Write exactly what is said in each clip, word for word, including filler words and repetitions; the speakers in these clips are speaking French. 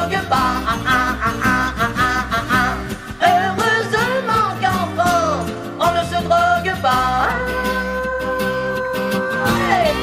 drogue pas. Ah, ah, ah, ah, ah, ah, ah, ah. Heureusement qu'en France, on ne se drogue pas. Hey.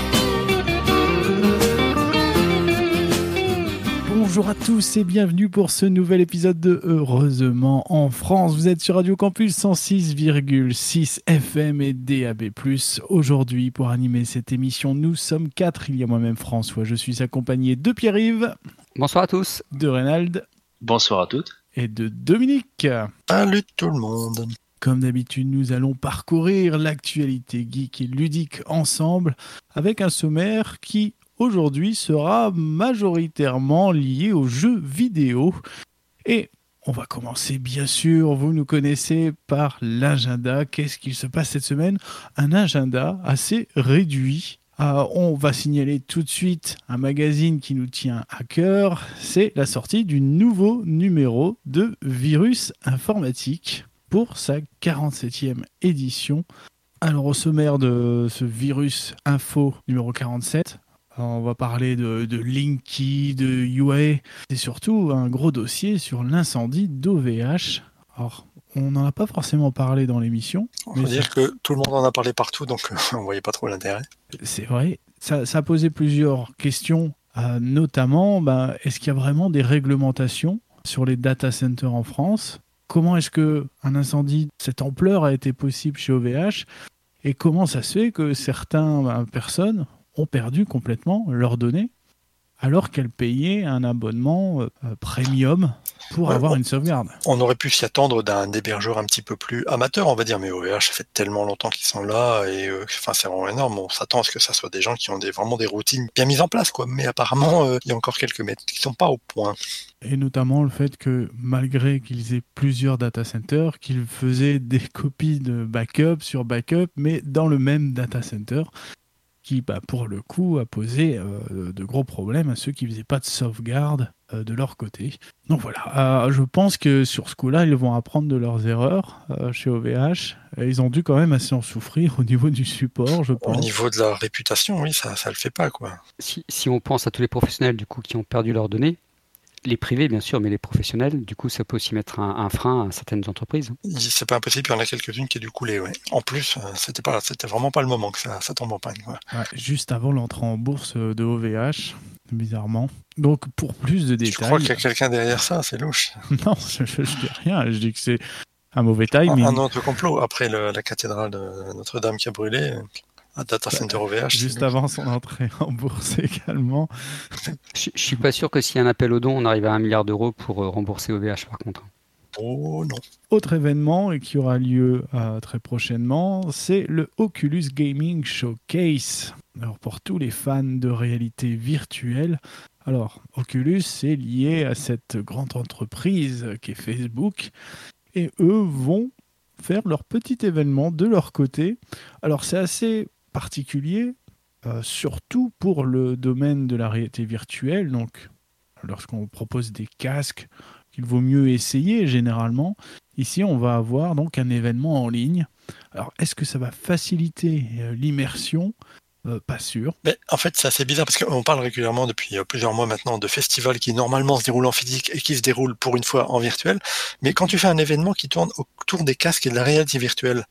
Bonjour à tous et bienvenue pour ce nouvel épisode de Heureusement en France. Vous êtes sur Radio Campus cent six virgule six F M et D A B plus. Aujourd'hui, pour animer cette émission, nous sommes quatre. Il y a moi-même François. Je suis accompagné de Pierre-Yves. Bonsoir à tous. De Reynald. Bonsoir à toutes. Et de Dominique. Salut tout le monde. Comme d'habitude, nous allons parcourir l'actualité geek et ludique ensemble avec un sommaire qui aujourd'hui sera majoritairement lié aux jeux vidéo. Et on va commencer, bien sûr, vous nous connaissez, par l'agenda. Qu'est-ce qu'il se passe cette semaine ? Un agenda assez réduit. Euh, on va signaler tout de suite un magazine qui nous tient à cœur. C'est la sortie du nouveau numéro de Virus Informatique pour sa quarante-septième édition. Alors, au sommaire de ce Virus Info numéro quarante-sept, on va parler de, de Linky, de U A, et surtout un gros dossier sur l'incendie d'O V H. Alors, on n'en a pas forcément parlé dans l'émission. On va dire que tout le monde en a parlé partout, donc on ne voyait pas trop l'intérêt. C'est vrai. Ça, ça a posé plusieurs questions, euh, notamment, bah, est-ce qu'il y a vraiment des réglementations sur les data centers en France ? Comment est-ce qu'un incendie de cette ampleur a été possible chez O V H ? Et comment ça se fait que certaines bah, personnes ont perdu complètement leurs données alors qu'elles payaient un abonnement euh, premium pour ouais, avoir on, une sauvegarde. On aurait pu s'y attendre d'un hébergeur un petit peu plus amateur, on va dire, mais O V H, ça fait tellement longtemps qu'ils sont là, et euh, enfin, c'est vraiment énorme. On s'attend à ce que ça soit des gens qui ont des, vraiment des routines bien mises en place, quoi. Mais apparemment, euh, il y a encore quelques mètres qui ne sont pas au point. Et notamment le fait que, malgré qu'ils aient plusieurs data centers, qu'ils faisaient des copies de backup sur backup, mais dans le même data center, qui, bah, pour le coup, a posé euh, de gros problèmes à ceux qui ne faisaient pas de sauvegarde euh, de leur côté. Donc voilà, euh, je pense que sur ce coup-là, ils vont apprendre de leurs erreurs euh, chez O V H. Et ils ont dû quand même assez en souffrir au niveau du support, je pense. Au niveau de la réputation, oui, ça ne le fait pas, quoi. Si, si on pense à tous les professionnels du coup, qui ont perdu leurs données, les privés, bien sûr, mais les professionnels, du coup, ça peut aussi mettre un, un frein à certaines entreprises. C'est pas impossible, il y en a quelques-unes qui ont dû couler, ouais. En plus, c'était pas, c'était vraiment pas le moment que ça, ça tombe en panne, quoi. Ouais, juste avant l'entrée en bourse de O V H, bizarrement. Donc, pour plus de détails... Je crois qu'il y a quelqu'un derrière ça, c'est louche. Non, je, je, je dis rien, je dis que c'est un mauvais timing. Un, un autre complot, après le, la cathédrale de Notre-Dame qui a brûlé... Un data center O V H. Juste avant son entrée en bourse également. Je, je suis pas sûr que s'il y a un appel aux dons, on arrive à un milliard d'euros pour euh, rembourser O V H par contre. Oh non. Autre événement et qui aura lieu euh, très prochainement, c'est le Oculus Gaming Showcase. Alors pour tous les fans de réalité virtuelle, alors Oculus c'est lié à cette grande entreprise qui est Facebook et eux vont faire leur petit événement de leur côté. Alors c'est assez particulier, euh, surtout pour le domaine de la réalité virtuelle. Donc, lorsqu'on propose des casques qu'il vaut mieux essayer généralement, ici on va avoir donc un événement en ligne. Alors, est-ce que ça va faciliter euh, l'immersion ? Euh, pas sûr. Mais en fait, c'est assez bizarre parce qu'on parle régulièrement depuis plusieurs mois maintenant de festivals qui normalement se déroulent en physique et qui se déroulent pour une fois en virtuel. Mais quand tu fais un événement qui tourne autour des casques et de la réalité virtuelle,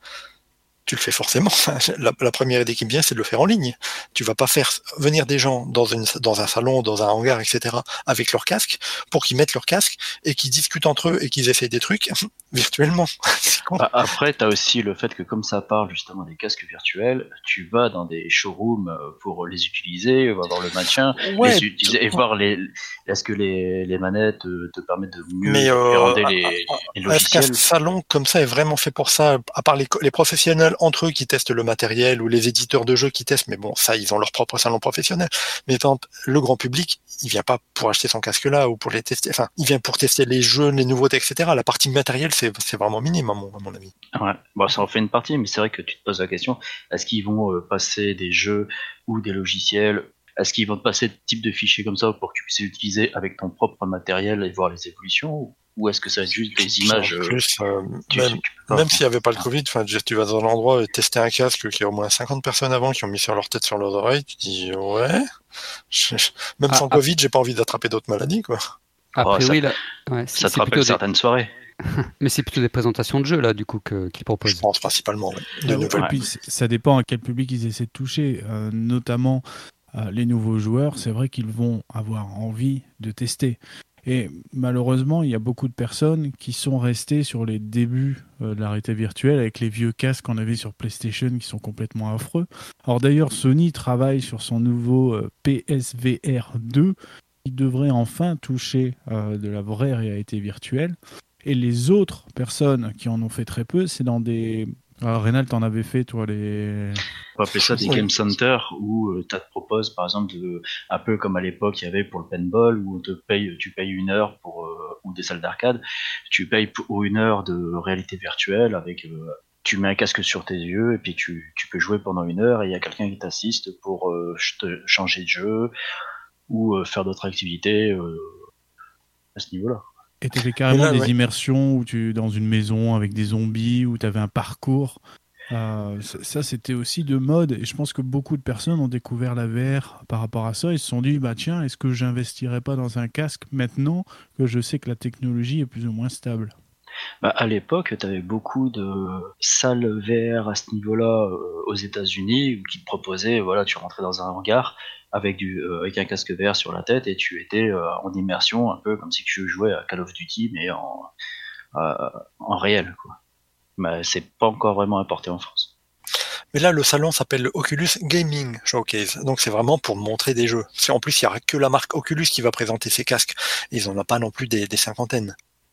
tu le fais forcément. La, la première idée qui me vient, c'est de le faire en ligne. Tu vas pas faire venir des gens dans, une, dans un salon, dans un hangar, et cetera, avec leurs casques, pour qu'ils mettent leurs casques et qu'ils discutent entre eux et qu'ils essayent des trucs virtuellement. C'est con. Bah, après, tu as aussi le fait que comme ça parle justement des casques virtuels, tu vas dans des showrooms pour les utiliser, voir le maintien, ouais, les utiliser, et voir les, est-ce que les, les manettes te permettent de mieux Mais euh, appréhender les, les logiciels. Est-ce qu'un salon comme ça est vraiment fait pour ça, à part les, les professionnels entre eux qui testent le matériel ou les éditeurs de jeux qui testent, mais bon, ça, ils ont leur propre salon professionnel. Mais tant, le grand public, il vient pas pour acheter son casque là ou pour les tester. Enfin, il vient pour tester les jeux, les nouveautés, et cetera. La partie matérielle, c'est, c'est vraiment minime, à mon, à mon avis. Ouais, bon, ça en fait une partie, mais c'est vrai que tu te poses la question, est-ce qu'ils vont euh, passer des jeux ou des logiciels, est-ce qu'ils vont te passer des types de fichiers comme ça pour que tu puisses les utiliser avec ton propre matériel et voir les évolutions, ou est-ce que ça va être juste des images en plus, euh, tu, même, tu peux même s'il n'y avait pas le Covid, enfin, tu vas dans un endroit et tester un casque qu'il y a au moins cinquante personnes avant qui ont mis sur leur tête, sur leurs oreilles, tu dis ouais, je, je, même ah, sans ah. Covid, j'ai pas envie d'attraper d'autres maladies, quoi. A Oh, priori, ça- là, ouais, c'est- Ça te c'est rappelle plutôt des- certaines soirées. mais c'est plutôt des présentations de jeux là, du coup, que- qu'ils Je proposent. pense principalement, ouais, de Ah, nouvelles. et puis c- ça dépend à quel public ils essaient de toucher, euh, notamment euh, les nouveaux joueurs. C'est vrai qu'ils vont avoir envie de tester. Et malheureusement, il y a beaucoup de personnes qui sont restées sur les débuts euh, de la réalité virtuelle avec les vieux casques qu'on avait sur PlayStation qui sont complètement affreux. Alors d'ailleurs, Sony travaille sur son nouveau euh, P S V R deux qui devrait enfin toucher euh, de la vraie réalité virtuelle. Et les autres personnes qui en ont fait très peu, c'est dans des... Alors, Rénal, t'en avais fait, toi, les... On va appeler ça des Oui. game centers où euh, tu te proposes, par exemple, de, un peu comme à l'époque il y avait pour le paintball, où on te paye, tu payes une heure pour, euh, ou des salles d'arcade, tu payes pour une heure de réalité virtuelle avec, euh, tu mets un casque sur tes yeux et puis tu, tu peux jouer pendant une heure et il y a quelqu'un qui t'assiste pour euh, ch- te changer de jeu ou euh, faire d'autres activités euh, à ce niveau-là. Et t'avais carrément Et là, des ouais. immersions où tu dans une maison avec des zombies, où t'avais un parcours. Euh, ça, ça, c'était aussi de mode. Et je pense que beaucoup de personnes ont découvert la V R par rapport à ça. Ils se sont dit, bah tiens, est-ce que j'investirais pas dans un casque maintenant que je sais que la technologie est plus ou moins stable? Bah, à l'époque, tu avais beaucoup de salles V R à ce niveau-là euh, aux États-Unis qui te proposaient, voilà, tu rentrais dans un hangar avec, du, euh, avec un casque V R sur la tête et tu étais euh, en immersion, un peu comme si tu jouais à Call of Duty, mais en, euh, en réel, quoi. Mais c'est pas encore vraiment importé en France. Mais là, le salon s'appelle le Oculus Gaming Showcase. Donc, c'est vraiment pour montrer des jeux. C'est- En plus, il n'y a que la marque Oculus qui va présenter ses casques. Ils n'en ont pas non plus des, des cinquantaines.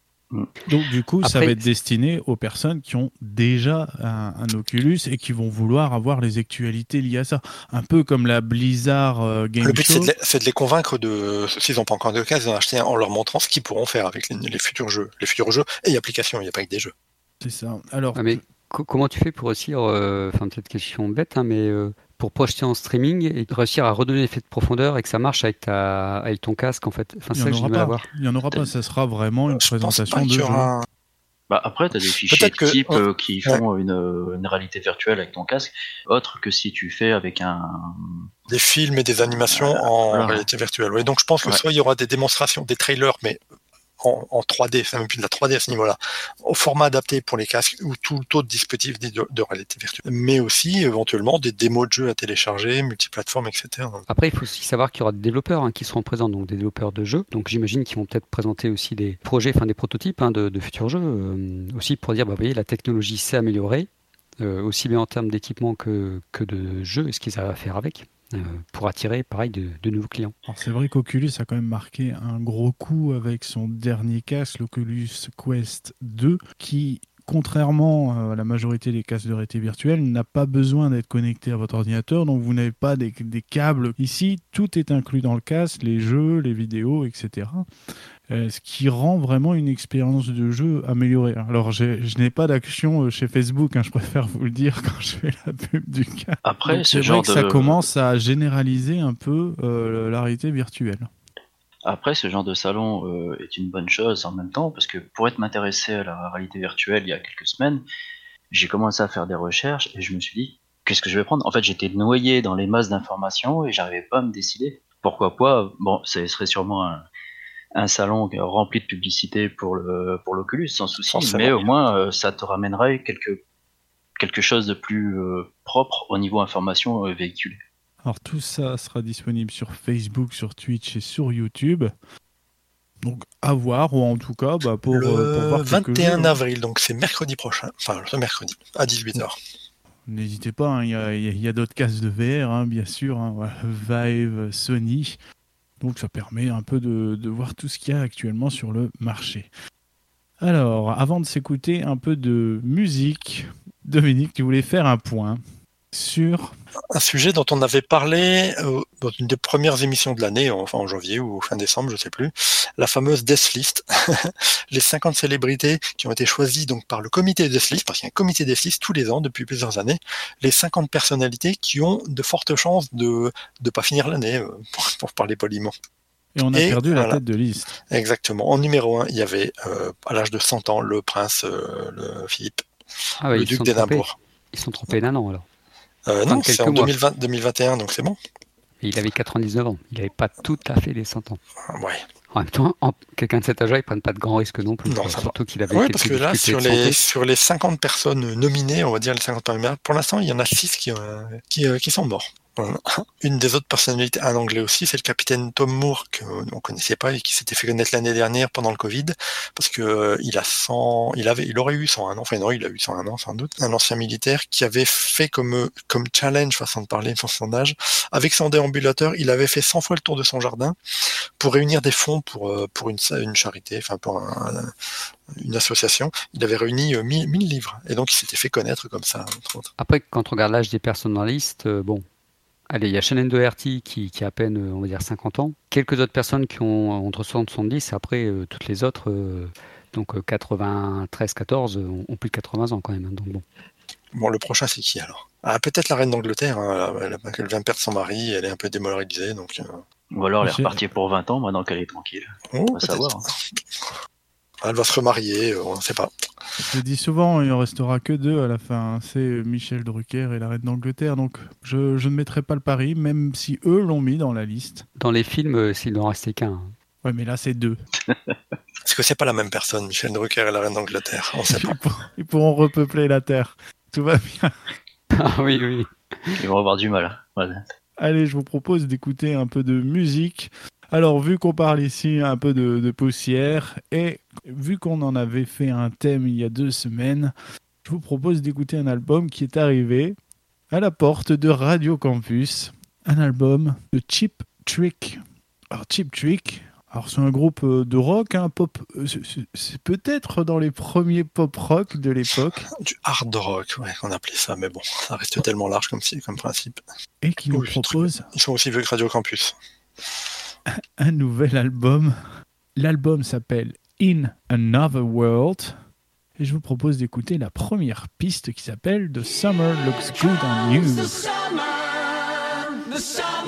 Donc du coup, ça Après- va être destiné aux personnes qui ont déjà un, un Oculus et qui vont vouloir avoir les actualités liées à ça. Un peu comme la Blizzard euh, Game Le but, c'est Show. de, les- c'est de les convaincre de, s'ils n'ont pas encore de casque, d'en acheter un en leur montrant ce qu'ils pourront faire avec les, les futurs jeux. Les futurs jeux et applications, il n'y a pas que des jeux. C'est ça. Alors, Ah, mais co- comment tu fais pour réussir, euh, enfin peut-être question bête, hein, mais euh, pour projeter en streaming et réussir à redonner l'effet de profondeur et que ça marche avec, ta, avec ton casque en fait. Enfin, il c'est ça n'y que en j'ai du mal à aura voir. pas. Il n'y en aura pas. Ça sera vraiment une Je pense présentation pas de qu'il y jeu. aura un- Bah après, tu as des fichiers Peut-être que- type euh, qui font une, une réalité virtuelle avec ton casque, autre que si tu fais avec un... des films et des animations en voilà. réalité virtuelle. Ouais, donc je pense que Ouais. soit il y aura des démonstrations, des trailers, mais en, en trois D, c'est même plus de la trois D à ce niveau-là, au format adapté pour les casques ou tout autre dispositif de, de réalité virtuelle. Mais aussi éventuellement des démos de jeux à télécharger, multiplateformes, et cetera. Après, il faut aussi savoir qu'il y aura des développeurs hein, qui seront présents, donc des développeurs de jeux. Donc j'imagine qu'ils vont peut-être présenter aussi des projets, enfin des prototypes hein, de, de futurs jeux, euh, aussi pour dire, bah, vous voyez, la technologie s'est améliorée, euh, aussi bien en termes d'équipement que, que de jeux, et ce qu'ils arrivent à faire avec, euh, pour attirer, pareil, de, de nouveaux clients. Alors, c'est vrai qu'Oculus a quand même marqué un gros coup avec son dernier casque, l'Oculus Quest deux, qui, contrairement à la majorité des casques de réalité virtuelle, n'a pas besoin d'être connecté à votre ordinateur, donc vous n'avez pas des, des câbles. Ici, tout est inclus dans le casque, les jeux, les vidéos, et cetera. Euh, ce qui rend vraiment une expérience de jeu améliorée. Alors, j'ai- je n'ai pas d'action euh, chez Facebook, hein, je préfère vous le dire quand je fais la pub du casque. Après, Donc, ce c'est vrai genre que de... ça commence à généraliser un peu euh, la réalité virtuelle. Après, ce genre de salon euh, est une bonne chose en même temps, parce que pour être m'intéresser à la réalité virtuelle il y a quelques semaines, j'ai commencé à faire des recherches et je me suis dit, qu'est-ce que je vais prendre? En fait, j'étais noyé dans les masses d'informations et j'arrivais pas à me décider. Pourquoi pas? Bon, ce serait sûrement un, un salon rempli de publicité pour le pour l'Oculus, sans souci, Forcément. mais au moins euh, ça te ramènerait quelque, quelque chose de plus euh, propre au niveau information euh, véhiculée. Alors tout ça sera disponible sur Facebook, sur Twitch et sur YouTube. Donc à voir, ou en tout cas bah, pour, le euh, pour voir quelques vingt et un jeux. avril, donc c'est mercredi prochain, enfin ce mercredi, à dix-huit heures. N'hésitez pas, hein, il y a, il y a d'autres casques de V R, hein, bien sûr, hein, voilà, Vive, Sony. Donc ça permet un peu de, de voir tout ce qu'il y a actuellement sur le marché. Alors, avant de s'écouter un peu de musique, Dominique, tu voulais faire un point sur... Un sujet dont on avait parlé euh, dans une des premières émissions de l'année, enfin en janvier ou fin décembre, je sais plus, la fameuse Deathlist, les cinquante célébrités qui ont été choisies donc par le comité Deathlist, parce qu'il y a un comité Deathlist tous les ans depuis plusieurs années, les cinquante personnalités qui ont de fortes chances de ne pas finir l'année, euh, pour, pour parler poliment. Et on a Et perdu la voilà. tête de liste. Exactement. En numéro un, il y avait euh, à l'âge de cent ans le prince euh, le Philippe, Ah ouais, le ils duc sont trompés. d'Édimbourg. Ils sont trompés d'un an alors. Euh, Enfin, non, quelques c'est en mois. deux mille vingt, deux mille vingt et un, donc c'est bon. Et il avait quatre-vingt-dix-neuf ans. Il n'avait pas tout à fait les cent ans. Ouais. En même temps, en, quelqu'un de cet âge-là, ils ne prennent pas de grands risques non plus. Non, quoi. ça Surtout qu'il avait Oui, quelques parce que là, difficultés sur de les, santé. sur les cinquante personnes nominées, on va dire les cinquante premières, pour l'instant, il y en a six qui, euh, qui, euh, qui sont morts. Voilà. Une des autres personnalités, un anglais aussi, c'est le capitaine Tom Moore, qu'on ne connaissait pas et qui s'était fait connaître l'année dernière pendant le Covid, parce que euh, il a cent, il avait, il aurait eu cent un ans, enfin non, il a eu cent un ans sans doute, un ancien militaire qui avait fait comme, comme challenge, façon de parler, sur son âge, avec son déambulateur, il avait fait cent fois le tour de son jardin pour réunir des fonds pour, euh, pour une, une charité, enfin pour un, un, une association. Il avait réuni euh, mille, mille livres, et donc il s'était fait connaître comme ça, entre autres. Après, quand on regarde l'âge des personnes dans la liste, euh, bon. Allez, il y a Shannon Doherty qui, qui a à peine, on va dire, cinquante ans. Quelques autres personnes qui ont entre soixante et soixante-dix. Après, euh, toutes les autres, euh, donc euh, quatre-vingt-treize quatorze, euh, ont plus de quatre-vingts ans quand même. Hein, donc bon. Bon, le prochain, c'est qui alors? Ah, peut-être la reine d'Angleterre. Hein, elle, elle vient de perdre son mari, elle est un peu démoralisée. Donc, euh... Ou alors elle est repartie pour vingt ans maintenant qu'elle est tranquille. Oh, on va savoir. Hein. Elle va se remarier, on ne sait pas. Je le dis souvent, il ne restera que deux à la fin. C'est Michel Drucker et la reine d'Angleterre. Donc je, je ne mettrai pas le pari, même si eux l'ont mis dans la liste. Dans les films, euh, s'il n'en restait qu'un. Ouais, mais là, c'est deux. Est-ce que c'est pas la même personne, Michel Drucker et la reine d'Angleterre? On sait pas. Ils, pour, ils pourront repeupler la Terre. Tout va bien. Ah oui, oui. Ils vont avoir du mal. Voilà. Allez, je vous propose d'écouter un peu de musique. Alors, vu qu'on parle ici un peu de, de poussière, et vu qu'on en avait fait un thème il y a deux semaines, je vous propose d'écouter un album qui est arrivé à la porte de Radio Campus. Un album de Cheap Trick. Alors, Cheap Trick, alors c'est un groupe de rock, hein, pop. C'est, c'est peut-être dans les premiers pop rock de l'époque. Du hard rock, ouais, on appelait ça, mais bon, ça reste tellement large comme, comme principe. Et qui nous Oui, propose... Ils sont aussi vieux que Radio Campus. Un nouvel album. L'album s'appelle In Another World. Et je vous propose d'écouter la première piste qui s'appelle The Summer Looks Good on You. The summer, the summer.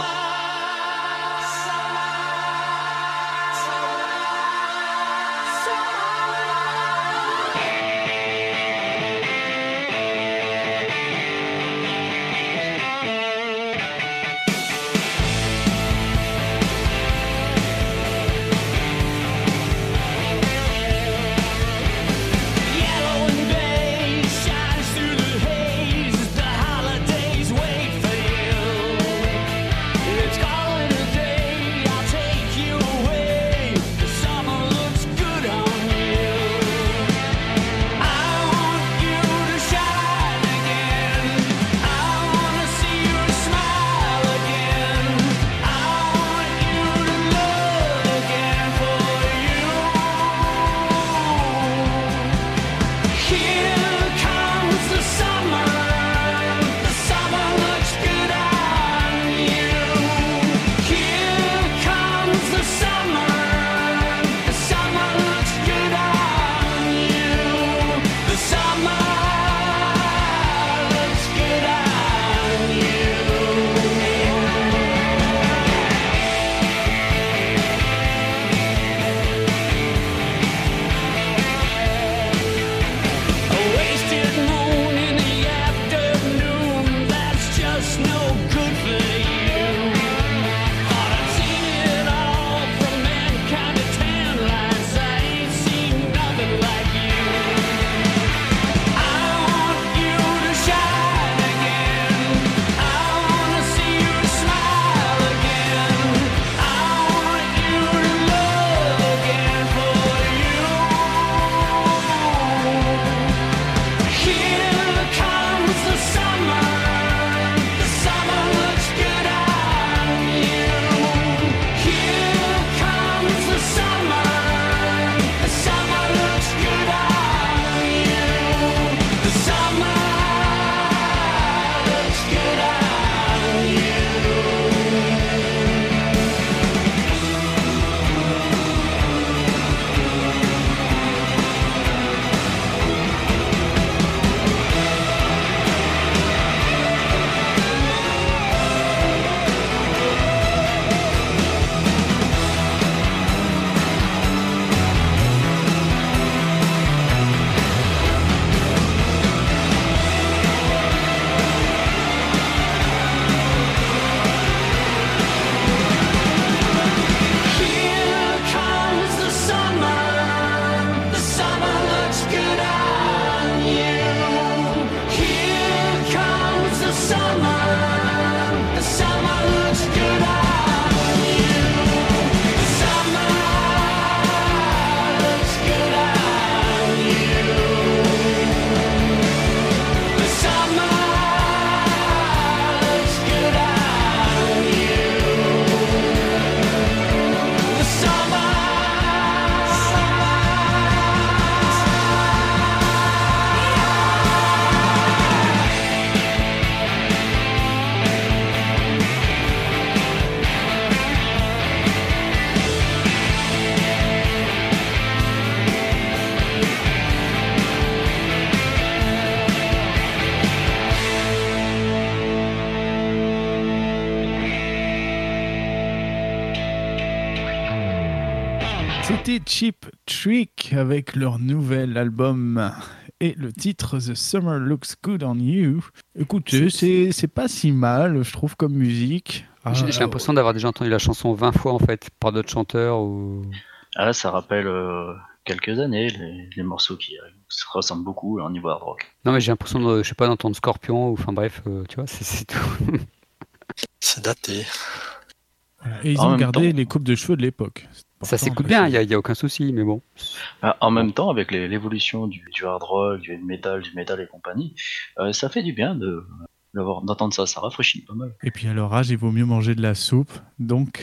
C'était Cheap Trick avec leur nouvel album et le titre The Summer Looks Good on You. Écoutez, c'est, c'est pas si mal, je trouve, comme musique. J'ai, Ah, j'ai l'impression d'avoir déjà entendu la chanson vingt fois en fait par d'autres chanteurs ou. Ah là, ça rappelle euh, quelques années, les, les morceaux qui euh, se ressemblent beaucoup au niveau hard rock. Non mais j'ai l'impression de, je sais pas, d'entendre Scorpion ou enfin bref, euh, tu vois, c'est, c'est tout. C'est daté. voilà. Et ils En ont même gardé temps- les coupes de cheveux de l'époque. C'est Ça important s'écoute de bien, il préciser. y, a- y a aucun souci, mais bon. Ah, en même temps, avec les- l'évolution du, du hard rock, du heavy metal, du metal et compagnie, euh, ça fait du bien de, d'avoir- d'entendre ça, ça rafraîchit pas mal. Et puis à leur âge, il vaut mieux manger de la soupe. Donc,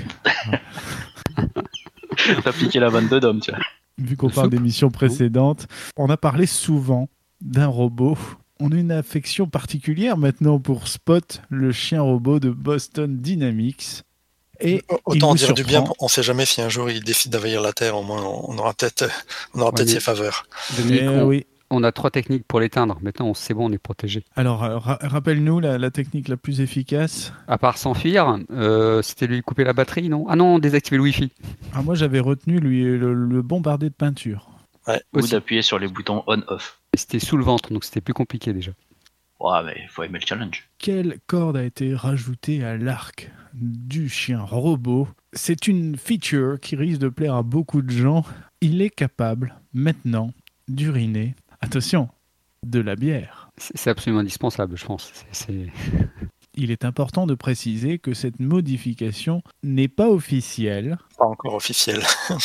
T'as piqué la vanne de Dom, tu vois. vu qu'on De parle soupe. d'émissions précédentes, on a parlé souvent d'un robot. On a une affection particulière maintenant pour Spot, le chien robot de Boston Dynamics. Et il Autant nous dire du bien, surprend. on sait jamais si un jour il décide d'envahir la Terre, au moins on aura peut-être, on aura Ouais, peut-être mais- ses faveurs. Dominique, Eh on, oui. on a trois techniques pour l'éteindre. Maintenant, on- c'est bon, on est protégé. Alors, euh, ra- rappelle-nous la, la technique la plus efficace. À part s'enfuir, euh, c'était lui couper la batterie, non? Ah non, désactiver le Wi-Fi. Ah, moi, j'avais retenu lui le, le bombarder de peinture. Ou Aussi. d'appuyer sur les boutons on-off. Et c'était sous le ventre, donc c'était plus compliqué déjà. Ouais, mais il faut aimer le challenge. Quelle corde a été rajoutée à l'arc du chien robot? C'est une feature qui risque de plaire à beaucoup de gens. Il est capable maintenant d'uriner, attention, de la bière. C'est c'est absolument indispensable, je pense. C'est, c'est- Il est important de préciser que cette modification n'est pas officielle Pas encore officiel.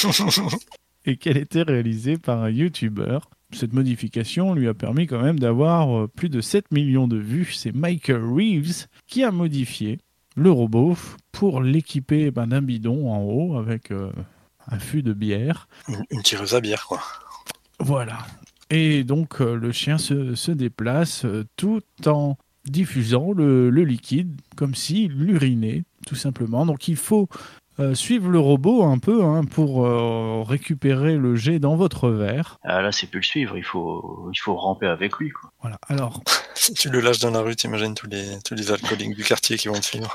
et qu'elle était réalisée par un YouTuber. Cette modification lui a permis quand même d'avoir euh, plus de sept millions de vues. C'est Michael Reeves qui a modifié le robot pour l'équiper ben, d'un bidon en haut avec euh, un fût de bière. Une, une tireuse à bière, quoi. Voilà. Et donc euh, le chien se, se déplace euh, tout en diffusant le, le liquide comme s'il urinait tout simplement. Donc il faut euh, suivre le robot un peu hein, pour euh, récupérer le jet dans votre verre. Ah, là, c'est plus le suivre, il faut, il faut ramper avec lui, quoi. Voilà. Alors Si tu le lâches dans la rue, t'imagines tous les, tous les alcooliques du quartier qui vont te suivre.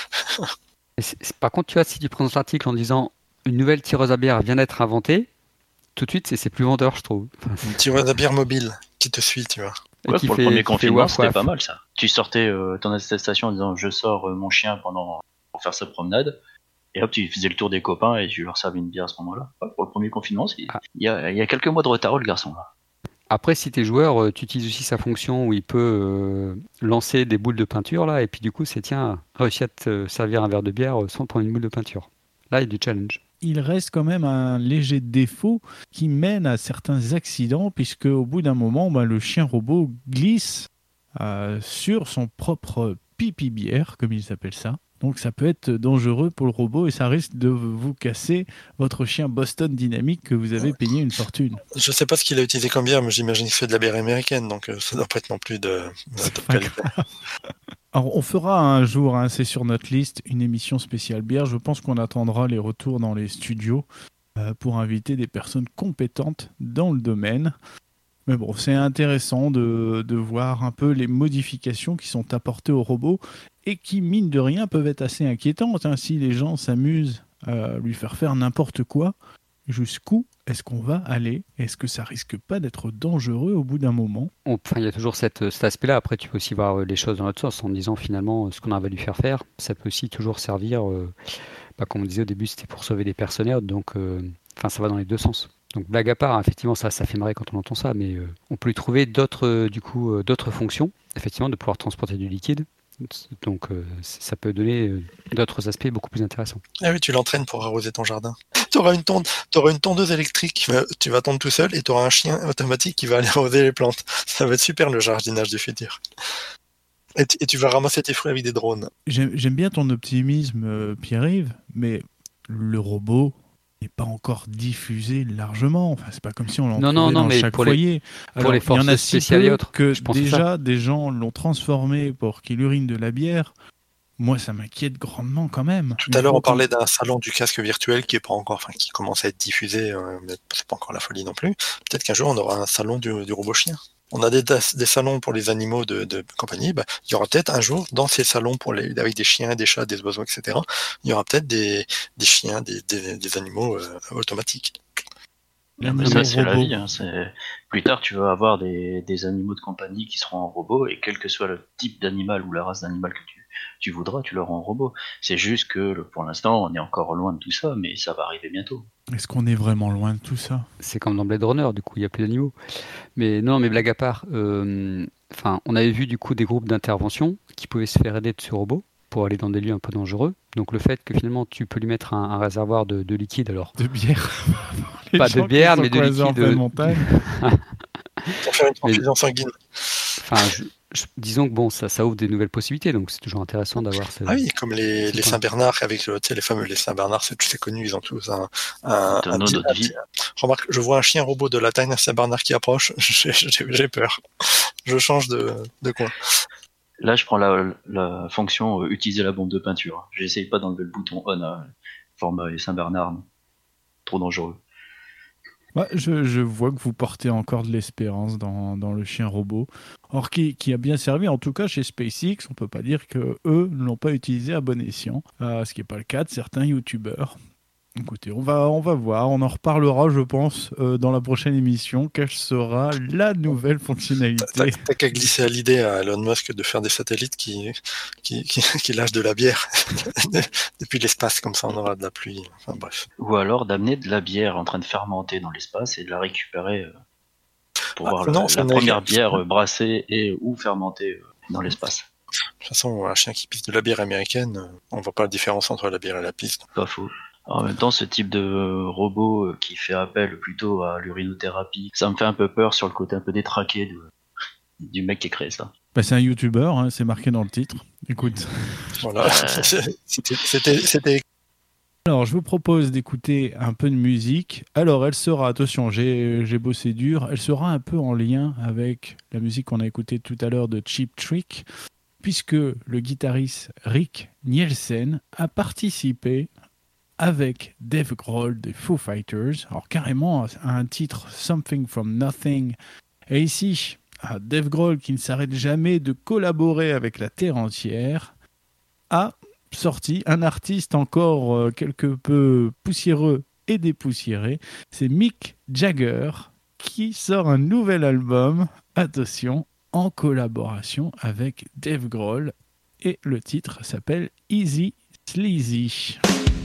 Et c'est- c'est- Par contre, tu vois, si tu présentes l'article en disant une nouvelle tireuse à bière vient d'être inventée, tout de suite, c'est, c'est plus vendeur, je trouve. Enfin, c'est- Une tireuse à bière mobile qui te suit, tu vois. et Ouais, qui pour fait- le premier qui fait confinement, waf, c'était waf. pas mal ça. Tu sortais euh, ton attestation en disant je sors euh, mon chien pendant pour faire sa promenade, et hop, tu faisais le tour des copains et tu leur servais une bière à ce moment-là. Ouais, pour le premier confinement, c'est- Ah. il y, a, il y a quelques mois de retard, le garçon là. Après, si t'es joueur, euh, tu utilises aussi sa fonction où il peut euh, lancer des boules de peinture, là, et puis du coup, c'est tiens, réussi à te servir un verre de bière euh, sans prendre une boule de peinture. Là, il y a du challenge. il reste quand même un léger défaut qui mène à certains accidents puisque au bout d'un moment, ben, le chien robot glisse euh, sur son propre pipi bière, comme il s'appelle ça. Donc ça peut être dangereux pour le robot et ça risque de vous casser votre chien Boston Dynamics que vous avez payé une fortune. Je sais pas ce qu'il a utilisé comme bière, mais j'imagine qu'il fait de la bière américaine, donc euh, ça doit pas être non plus de, de C'est top pas qualité. Alors on fera un jour, hein, c'est sur notre liste, une émission spéciale bière. Je pense qu'on attendra les retours dans les studios euh, pour inviter des personnes compétentes dans le domaine. Mais bon, c'est intéressant de, de voir un peu les modifications qui sont apportées au robot et qui, mine de rien, peuvent être assez inquiétantes. Hein, si les gens s'amusent à lui faire faire n'importe quoi, jusqu'où est-ce qu'on va aller? Est-ce que ça risque pas d'être dangereux au bout d'un moment? On- Enfin, il y a toujours cette, cet aspect-là. Après, tu peux aussi voir euh, les choses dans l'autre sens en disant finalement euh, ce qu'on a voulu faire faire. Ça peut aussi toujours servir, euh, bah, comme on disait au début, c'était pour sauver des personnes et autres. Donc, euh, enfin, ça va dans les deux sens. Donc, blague à part, hein, effectivement, ça, ça fait marrer quand on entend ça, mais euh, on peut y trouver d'autres, euh, du coup, euh, d'autres fonctions, effectivement, de pouvoir transporter du liquide. Donc, euh, c- ça peut donner euh, d'autres aspects beaucoup plus intéressants. Ah oui, tu l'entraînes pour arroser ton jardin. Tu auras une, tonde, t'auras une tondeuse électrique, qui va- tu vas tondre tout seul et tu auras un chien automatique qui va aller arroser les plantes. Ça va être super le jardinage du futur. Et tu, et tu vas ramasser tes fruits avec des drones. J'aime j'aime bien ton optimisme, euh, Pierre-Yves, mais le robot n'est pas encore diffusé largement. Enfin, c'est pas comme si on l'en Non, non, trouvait non, dans mais chaque pour les- foyer. pour les il y en a forces si spéciales peu et autres, que je pense que c'est déjà des gens l'ont transformé pour qu'il urine de la bière. Moi, ça m'inquiète grandement quand même. Tout à l'heure, on parlait d'un salon du casque virtuel qui est pas encore, enfin, qui commence à être diffusé, euh, mais c'est pas encore la folie non plus. Peut-être qu'un jour, on aura un salon du, du robot chien. On a des, des salons pour les animaux de, de compagnie. Bah, il y aura peut-être un jour, dans ces salons pour les, avec des chiens, des chats, des oiseaux, et cetera, il y aura peut-être des, des chiens, des, des, des animaux euh, automatiques. Ah bah ça, c'est la vie. Hein. C'est... Plus tard, tu vas avoir des, des animaux de compagnie qui seront en robot, et quel que soit le type d'animal ou la race d'animal que tu, tu voudras, tu l'auras en robot. C'est juste que le- pour l'instant, on est encore loin de tout ça, mais ça va arriver bientôt. Est-ce qu'on est vraiment loin de tout ça? C'est comme dans Blade Runner, du coup, il n'y a plus d'animaux. Mais non, mais blague à part, euh, enfin, on avait vu du coup des groupes d'intervention qui pouvaient se faire aider de ce robot pour aller dans des lieux un peu dangereux. Donc le fait que finalement tu peux lui mettre un, un réservoir de, de liquide, alors De bière. Les pas de gens qui bière, sont mais de coincés en liquide. pleine montagne. Pour faire une transfusion sanguine. Enfin, je- je- disons que bon, ça, ça ouvre des nouvelles possibilités, donc c'est toujours intéressant d'avoir ce. Ah oui, comme les, c'est les pas- Saint-Bernard, avec le, tu sais, les fameux les Saint-Bernard, c'est, c'est connu, ils ont tous un, un, Un un tonneau petit- d'eau de un vie. petit- Remarque, je vois un chien robot de la taille d'un Saint-Bernard qui approche, j'ai, j'ai, j'ai peur. Je change de, de coin. Là, je prends la, la fonction euh, utiliser la bombe de peinture. J'essaye pas d'enlever le bouton on, hein. Format et Saint-Bernard, non. Trop dangereux. Ouais, je, je vois que vous portez encore de l'espérance dans, dans le chien robot. Or, qui, qui a bien servi, en tout cas chez SpaceX, on peut pas dire que eux ne l'ont pas utilisé à bon escient, euh, ce qui n'est pas le cas de certains youtubeurs. Écoutez, on va, on va voir, on en reparlera, je pense, euh, dans la prochaine émission, quelle sera la nouvelle T'as, fonctionnalité. t'as qu'à glisser à l'idée à Elon Musk de faire des satellites qui, qui, qui, qui lâchent de la bière depuis l'espace, comme ça on aura de la pluie. Enfin bref. Ou alors d'amener de la bière en train de fermenter dans l'espace et de la récupérer euh, pour Ah, voir non, la, ça la n'a- première bière euh, brassée et ou fermentée euh, dans l'espace. De toute façon, un chien qui pisse de la bière américaine, euh, on voit pas la différence entre la bière et la pisse. Pas faux. En même temps, ce type de robot euh, qui fait appel plutôt à l'urinothérapie, ça me fait un peu peur sur le côté un peu détraqué de, du mec qui a créé ça. Bah, c'est un youtubeur, hein, c'est marqué dans le titre. Écoute. Voilà. C'était, c'était, c'était Alors, je vous propose d'écouter un peu de musique. Alors, elle sera, attention, j'ai, j'ai bossé dur, elle sera un peu en lien avec la musique qu'on a écoutée tout à l'heure de Cheap Trick, puisque le guitariste Rick Nielsen a participé avec Dave Grohl des Foo Fighters, alors carrément à un titre Something from Nothing. Et ici, à Dave Grohl, qui ne s'arrête jamais de collaborer avec la terre entière, a sorti un artiste encore euh, quelque peu poussiéreux et dépoussiéré. C'est Mick Jagger qui sort un nouvel album, attention, en collaboration avec Dave Grohl. Et le titre s'appelle Easy Sleazy.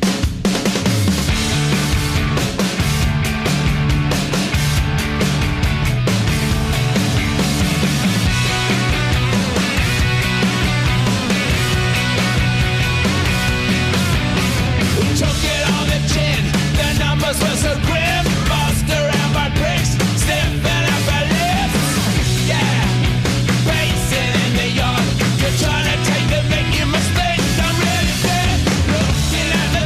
Took it on the chin, the numbers were so grim. Buster and my bricks, sniffing at my lips. Yeah, racing in the yard. You're trying to take the making mistakes. I'm really dead. Looking at the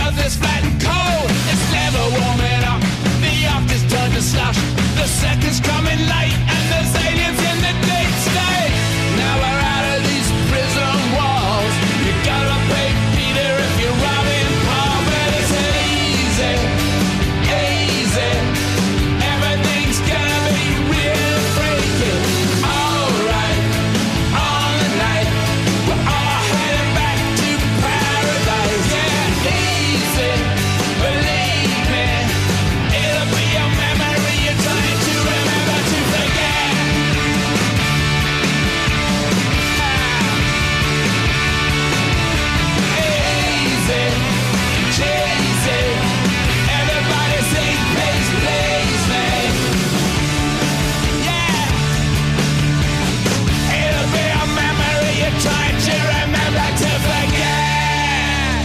of this flat and cold. It's never warming up. The yacht is turned to slush. The seconds coming late, and there's aliens in the deep state. Now we're out of these prison walls. You gotta pay Peter if you're robbing Paul, but it's easy, easy. Everything's gonna be real freaky. Alright, on the night, we're all heading back to paradise. Yeah, easy, believe me. It'll be a memory you're trying to remember to forget. Easy, cheesy. Everybody say please, please me. Yeah. It'll be a memory you're trying to remember to forget.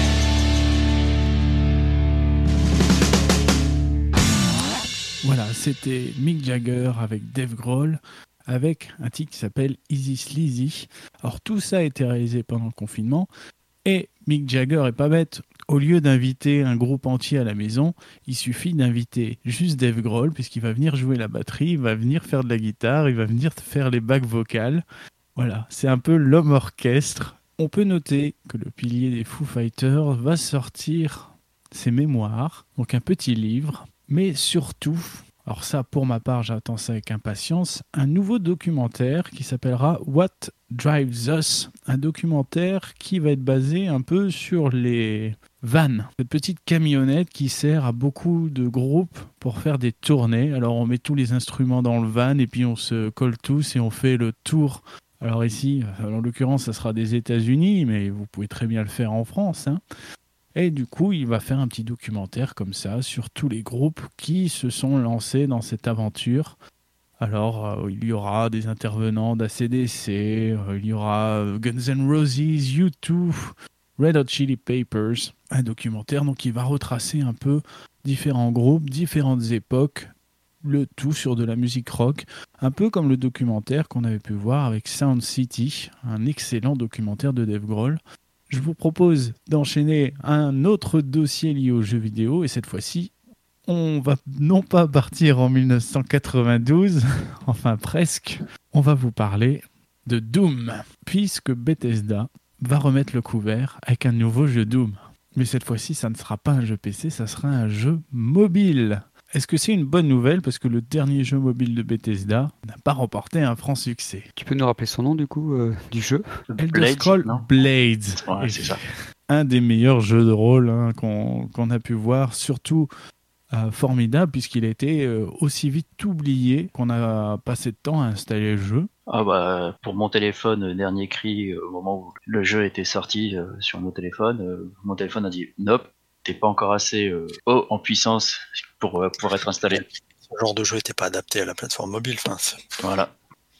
Voilà, c'était Mick Jagger avec Dave Grohl, avec un titre qui s'appelle Easy Sleazy. Alors tout ça a été réalisé pendant le confinement, et Mick Jagger est pas bête. Au lieu d'inviter un groupe entier à la maison, il suffit d'inviter juste Dave Grohl, puisqu'il va venir jouer la batterie, il va venir faire de la guitare, il va venir faire les bacs vocales. Voilà, c'est un peu l'homme orchestre. On peut noter que le pilier des Foo Fighters va sortir ses mémoires, donc un petit livre, mais surtout, alors ça pour ma part j'attends ça avec impatience, un nouveau documentaire qui s'appellera What Drives Us, un documentaire qui va être basé un peu sur les vannes, cette petite camionnette qui sert à beaucoup de groupes pour faire des tournées. Alors on met tous les instruments dans le van et puis on se colle tous et on fait le tour. Alors ici, en l'occurrence ça sera des États-Unis, mais vous pouvez très bien le faire en France, hein. Et du coup, il va faire un petit documentaire comme ça sur tous les groupes qui se sont lancés dans cette aventure. Alors, euh, il y aura des intervenants d'A C D C, euh, il y aura euh, Guns N' Roses, U deux, Red Hot Chili Peppers, un documentaire donc qui va retracer un peu différents groupes, différentes époques, le tout sur de la musique rock, un peu comme le documentaire qu'on avait pu voir avec Sound City, un excellent documentaire de Dave Grohl. Je vous propose d'enchaîner un autre dossier lié aux jeux vidéo, et cette fois-ci, on va non pas partir en dix-neuf cent quatre-vingt-douze, enfin presque, on va vous parler de Doom, puisque Bethesda va remettre le couvert avec un nouveau jeu Doom. Mais cette fois-ci, ça ne sera pas un jeu P C, ça sera un jeu mobile. Est-ce que c'est une bonne nouvelle, parce que le dernier jeu mobile de Bethesda n'a pas remporté un franc succès? Tu peux nous rappeler son nom du coup euh, du jeu? Elder Blades, Scrolls non Blades. Ouais, Et c'est ça. un des meilleurs jeux de rôle hein, qu'on, qu'on a pu voir, surtout euh, formidable, puisqu'il a été euh, aussi vite oublié qu'on a passé de temps à installer le jeu. Ah bah, pour mon téléphone, euh, dernier cri, euh, au moment où le jeu était sorti euh, sur mon téléphone, euh, mon téléphone a dit « Nope, t'es pas encore assez euh, haut en puissance pour, euh, pour être installé. » Ce genre de jeu n'était pas adapté à la plateforme mobile. Enfin, c'est- Voilà.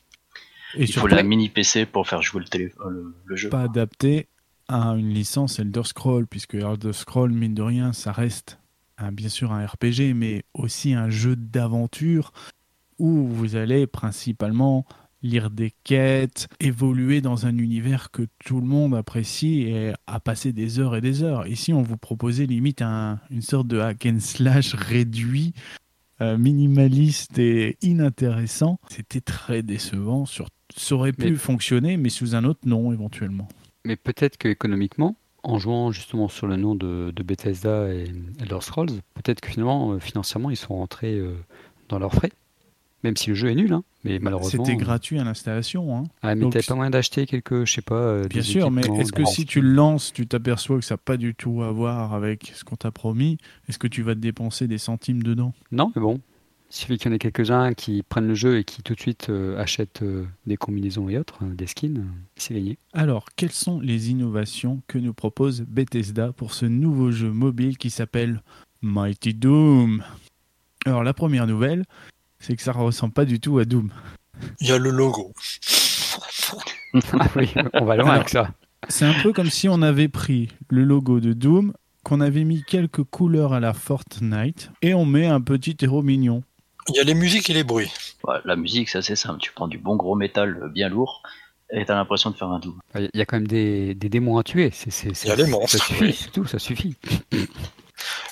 Et Il faut surtout, la mini P C pour faire jouer le, téléphone, le, le jeu. pas adapté à une licence Elder Scrolls, puisque Elder Scrolls, mine de rien, ça reste un, bien sûr un R P G, mais aussi un jeu d'aventure où vous allez principalement lire des quêtes, évoluer dans un univers que tout le monde apprécie et à passer des heures et des heures. Ici, on vous proposait limite un, une sorte de hack and slash réduit, euh, minimaliste et inintéressant. C'était très décevant. Sur... Ça aurait pu Mais- fonctionner, mais sous un autre nom éventuellement. Mais peut-être qu'économiquement, en jouant justement sur le nom de, de Bethesda et Elder Scrolls, peut-être que finalement, euh, financièrement, ils sont rentrés euh, dans leurs frais. Même si le jeu est nul, hein, mais malheureusement. C'était euh, gratuit à l'installation. Hein. Ah, mais Donc, t'avais pas moyen d'acheter quelques, je sais pas. euh, Bien des sûr, mais équipements, est-ce que des- si tu le lances, tu t'aperçois que ça n'a pas du tout à voir avec ce qu'on t'a promis, est-ce que tu vas te dépenser des centimes dedans? Non, mais bon. Il suffit qu'il y en ait quelques-uns qui prennent le jeu et qui tout de suite euh, achètent euh, des combinaisons et autres, euh, des skins, euh, c'est gagné. Alors, quelles sont les innovations que nous propose Bethesda pour ce nouveau jeu mobile qui s'appelle Mighty Doom? Alors, la première nouvelle, c'est que ça ne ressemble pas du tout à Doom. Il y a le logo. Ah oui, on va loin Alors, avec ça. C'est un peu comme si on avait pris le logo de Doom, qu'on avait mis quelques couleurs à la Fortnite, et on met un petit héros mignon. Il y a les musiques et les bruits. Ouais, la musique, c'est assez simple. Tu prends du bon gros métal euh, bien lourd et t'as l'impression de faire un Doom. Il y a quand même des, des démons à tuer. C'est, c'est, Il y a les monstres. Ça suffit, c'est tout, ça suffit.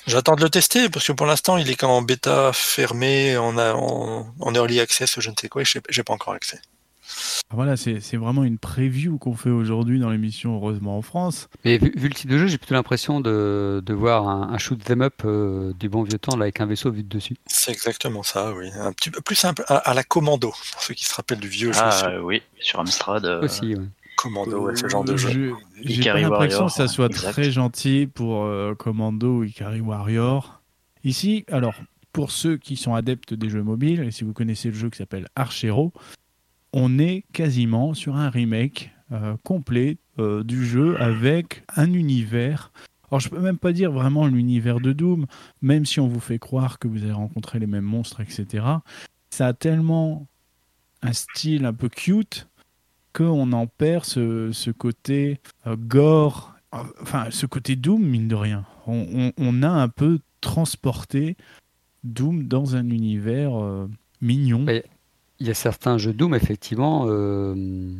J'attends de le tester parce que pour l'instant il est qu'en bêta fermée, en, a- en, en early access, je ne sais quoi, et j'ai j'ai pas encore accès. Voilà, c'est c'est vraiment une preview qu'on fait aujourd'hui dans l'émission Heureusement en France. Mais vu, vu le type de jeu, j'ai plutôt l'impression de, de voir un, un shoot them up euh, du bon vieux temps là, avec un vaisseau vu de dessus. C'est exactement ça, oui. Un petit peu plus simple à, à la Commando, pour ceux qui se rappellent du vieux jeu Ah sur euh, oui, sur Amstrad. euh, Aussi, ouais. Commando, ouais, ce genre de Euh, jeu. je- J'ai Ikari pas l'impression Warrior, que ça soit exact. très gentil pour euh, Commando ou Ikari Warrior. Ici, alors, pour ceux qui sont adeptes des jeux mobiles, et si vous connaissez le jeu qui s'appelle Archero, on est quasiment sur un remake euh, complet euh, du jeu avec un univers. Alors, je peux même pas dire vraiment l'univers de Doom, même si on vous fait croire que vous avez rencontré les mêmes monstres, et cetera. Ça a tellement un style un peu cute qu'on en perd ce, ce côté euh, gore, euh, enfin ce côté Doom, mine de rien. On, on- on a un peu transporté Doom dans un univers euh, mignon. Ouais. Il y a certains jeux Doom, effectivement, euh,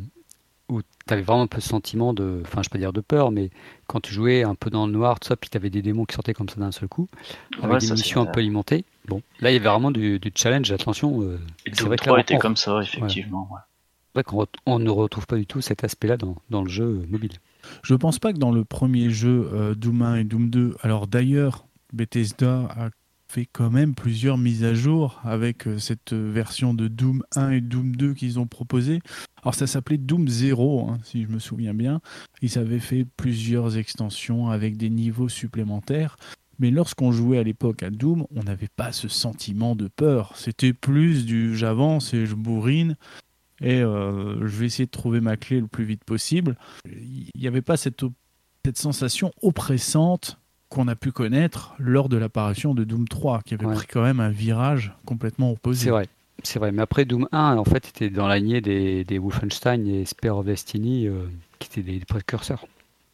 où tu avais vraiment un peu ce sentiment de, enfin, je peux pas dire de peur, mais quand tu jouais un peu dans le noir, tout ça, puis tu avais des démons qui sortaient comme ça d'un seul coup, avec Ouais, des ça, missions c'est- un peu alimentées. Bon, là, il y avait vraiment du, du challenge, attention. euh, Et c'est Doom vrai que trois là, était on- comme ça, effectivement. ouais. C'est vrai qu'on re- on ne retrouve pas du tout cet aspect-là dans, dans le jeu mobile. Je pense pas que dans le premier jeu, euh, Doom un et Doom deux, alors d'ailleurs, Bethesda a fait quand même plusieurs mises à jour avec euh, cette euh, version de Doom un et Doom deux qu'ils ont proposé. Alors ça s'appelait Doom zéro, hein, si je me souviens bien. Ils avaient fait plusieurs extensions avec des niveaux supplémentaires. Mais lorsqu'on jouait à l'époque à Doom, on n'avait pas ce sentiment de peur. C'était plus du j'avance et je bourrine et euh, je vais essayer de trouver ma clé le plus vite possible. Il n'y avait pas cette, op- cette sensation oppressante qu'on a pu connaître lors de l'apparition de Doom trois, qui avait Ouais. pris quand même un virage complètement opposé. C'est vrai. C'est vrai, mais après Doom un, en fait, était dans la lignée des, des Wolfenstein et Spear of Destiny, euh, qui étaient des, des précurseurs.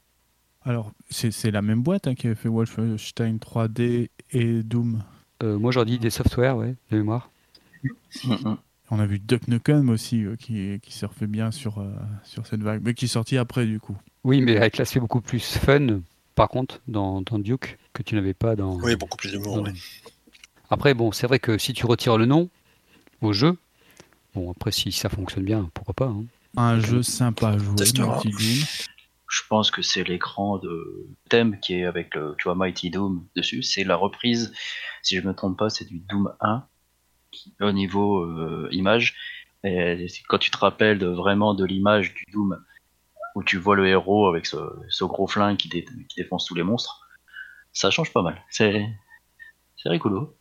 Alors, c'est c'est la même boîte hein, qui avait fait Wolfenstein trois D et Doom. Euh, moi, j'aurais dit des softwares, ouais, de mémoire. Mm, mm. On a vu Duck Nukem aussi, euh, qui, qui surfait bien sur, euh, sur cette vague, mais qui est sorti après du coup. Oui, mais avec l'aspect beaucoup plus fun, par contre, dans, dans Duke, que tu n'avais pas dans. Oui, beaucoup plus d'humour. dans- ouais. Après, bon, c'est vrai que si tu retires le nom au jeu, bon, après, si ça fonctionne bien, pourquoi pas. hein. Un jeu sympa à jouer, Testera. Mighty Doom. Je pense que c'est l'écran de thème qui est avec le, tu vois, Mighty Doom dessus. C'est la reprise, si je me trompe pas, c'est du Doom un qui, au niveau euh, image. Et c'est- quand tu te rappelles de, vraiment de l'image du Doom où tu vois le héros avec ce, ce gros flingue qui, dé- qui défonce tous les monstres, ça change pas mal. C'est c'est rigolo.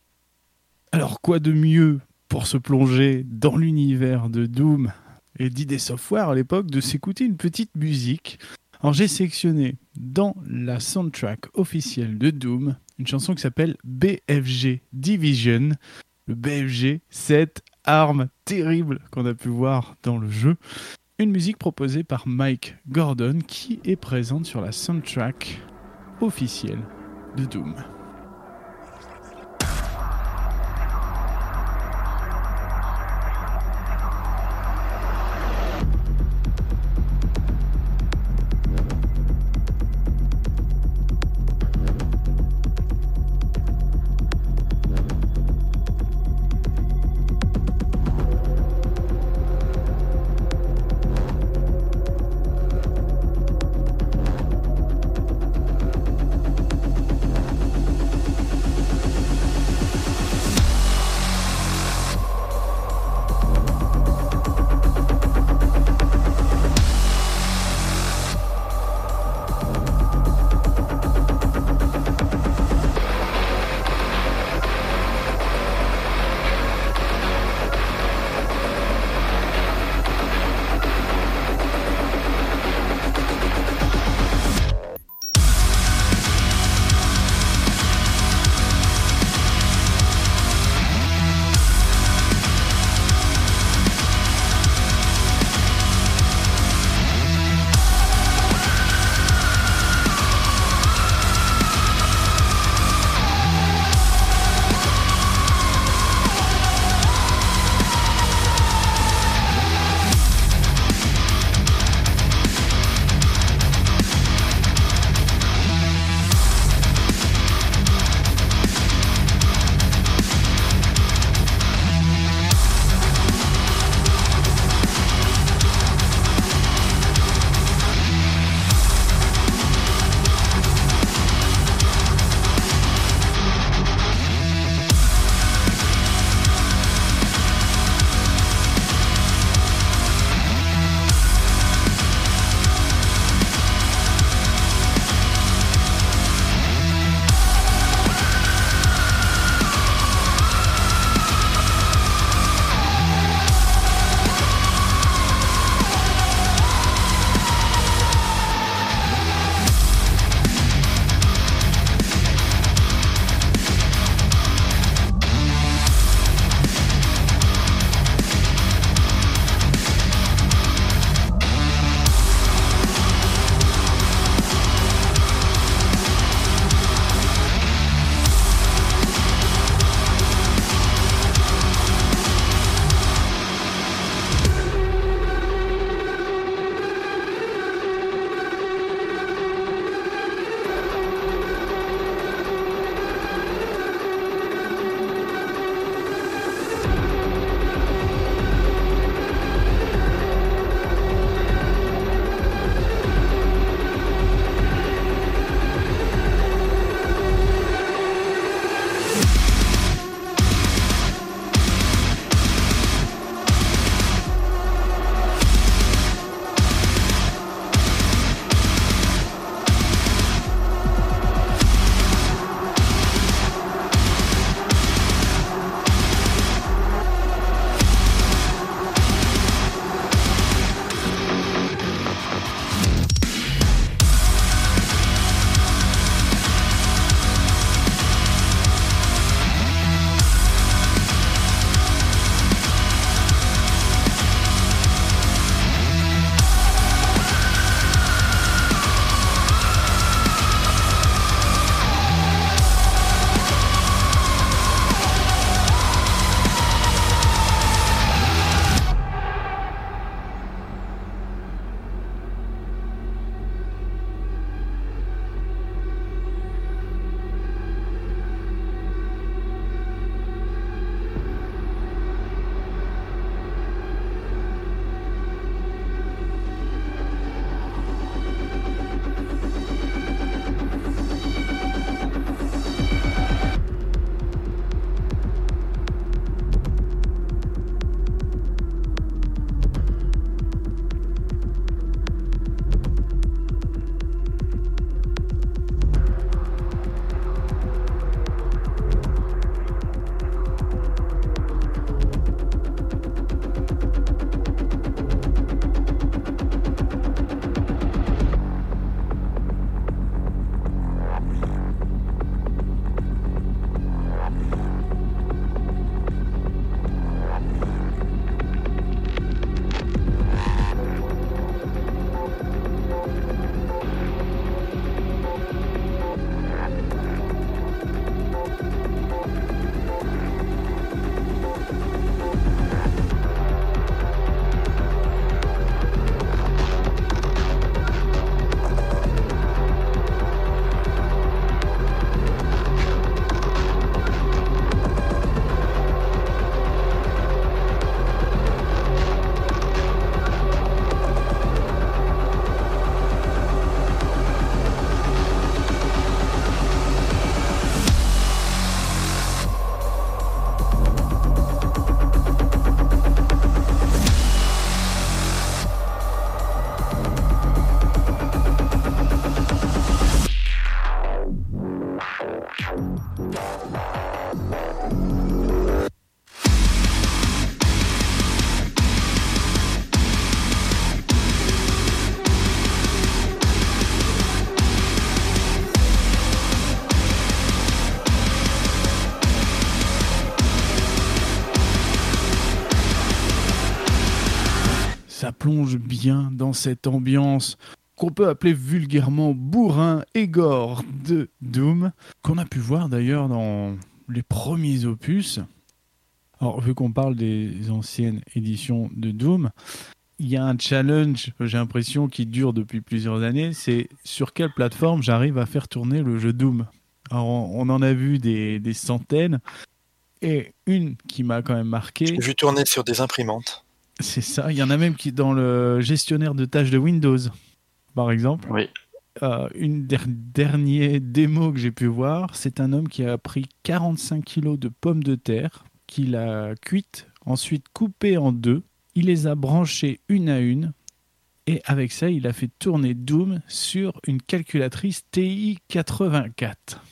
Alors, quoi de mieux pour se plonger dans l'univers de Doom et d'I D Software à l'époque de s'écouter une petite musique. Alors, j'ai sélectionné dans la soundtrack officielle de Doom une chanson qui s'appelle B F G Division. Le B F G, cette arme terrible qu'on a pu voir dans le jeu. Une musique proposée par Mike Gordon qui est présente sur la soundtrack officielle de Doom. plonge bien dans cette ambiance qu'on peut appeler vulgairement bourrin et gore de Doom, qu'on a pu voir d'ailleurs dans les premiers opus. Alors, vu qu'on parle des anciennes éditions de Doom, il y a un challenge, j'ai l'impression, qui dure depuis plusieurs années, c'est sur quelle plateforme j'arrive à faire tourner le jeu Doom. Alors, on, on en a vu des, des centaines, et une qui m'a quand même marqué... J'ai vu tourner sur des imprimantes. C'est ça, il y en a même qui dans le gestionnaire de tâches de Windows, par exemple. Oui. Euh, une der- dernière démo que j'ai pu voir, c'est un homme qui a pris quarante-cinq kilos de pommes de terre, qu'il a cuites, ensuite coupées en deux. Il les a branchées une à une, et avec ça, il a fait tourner Doom sur une calculatrice T I quatre-vingt-quatre.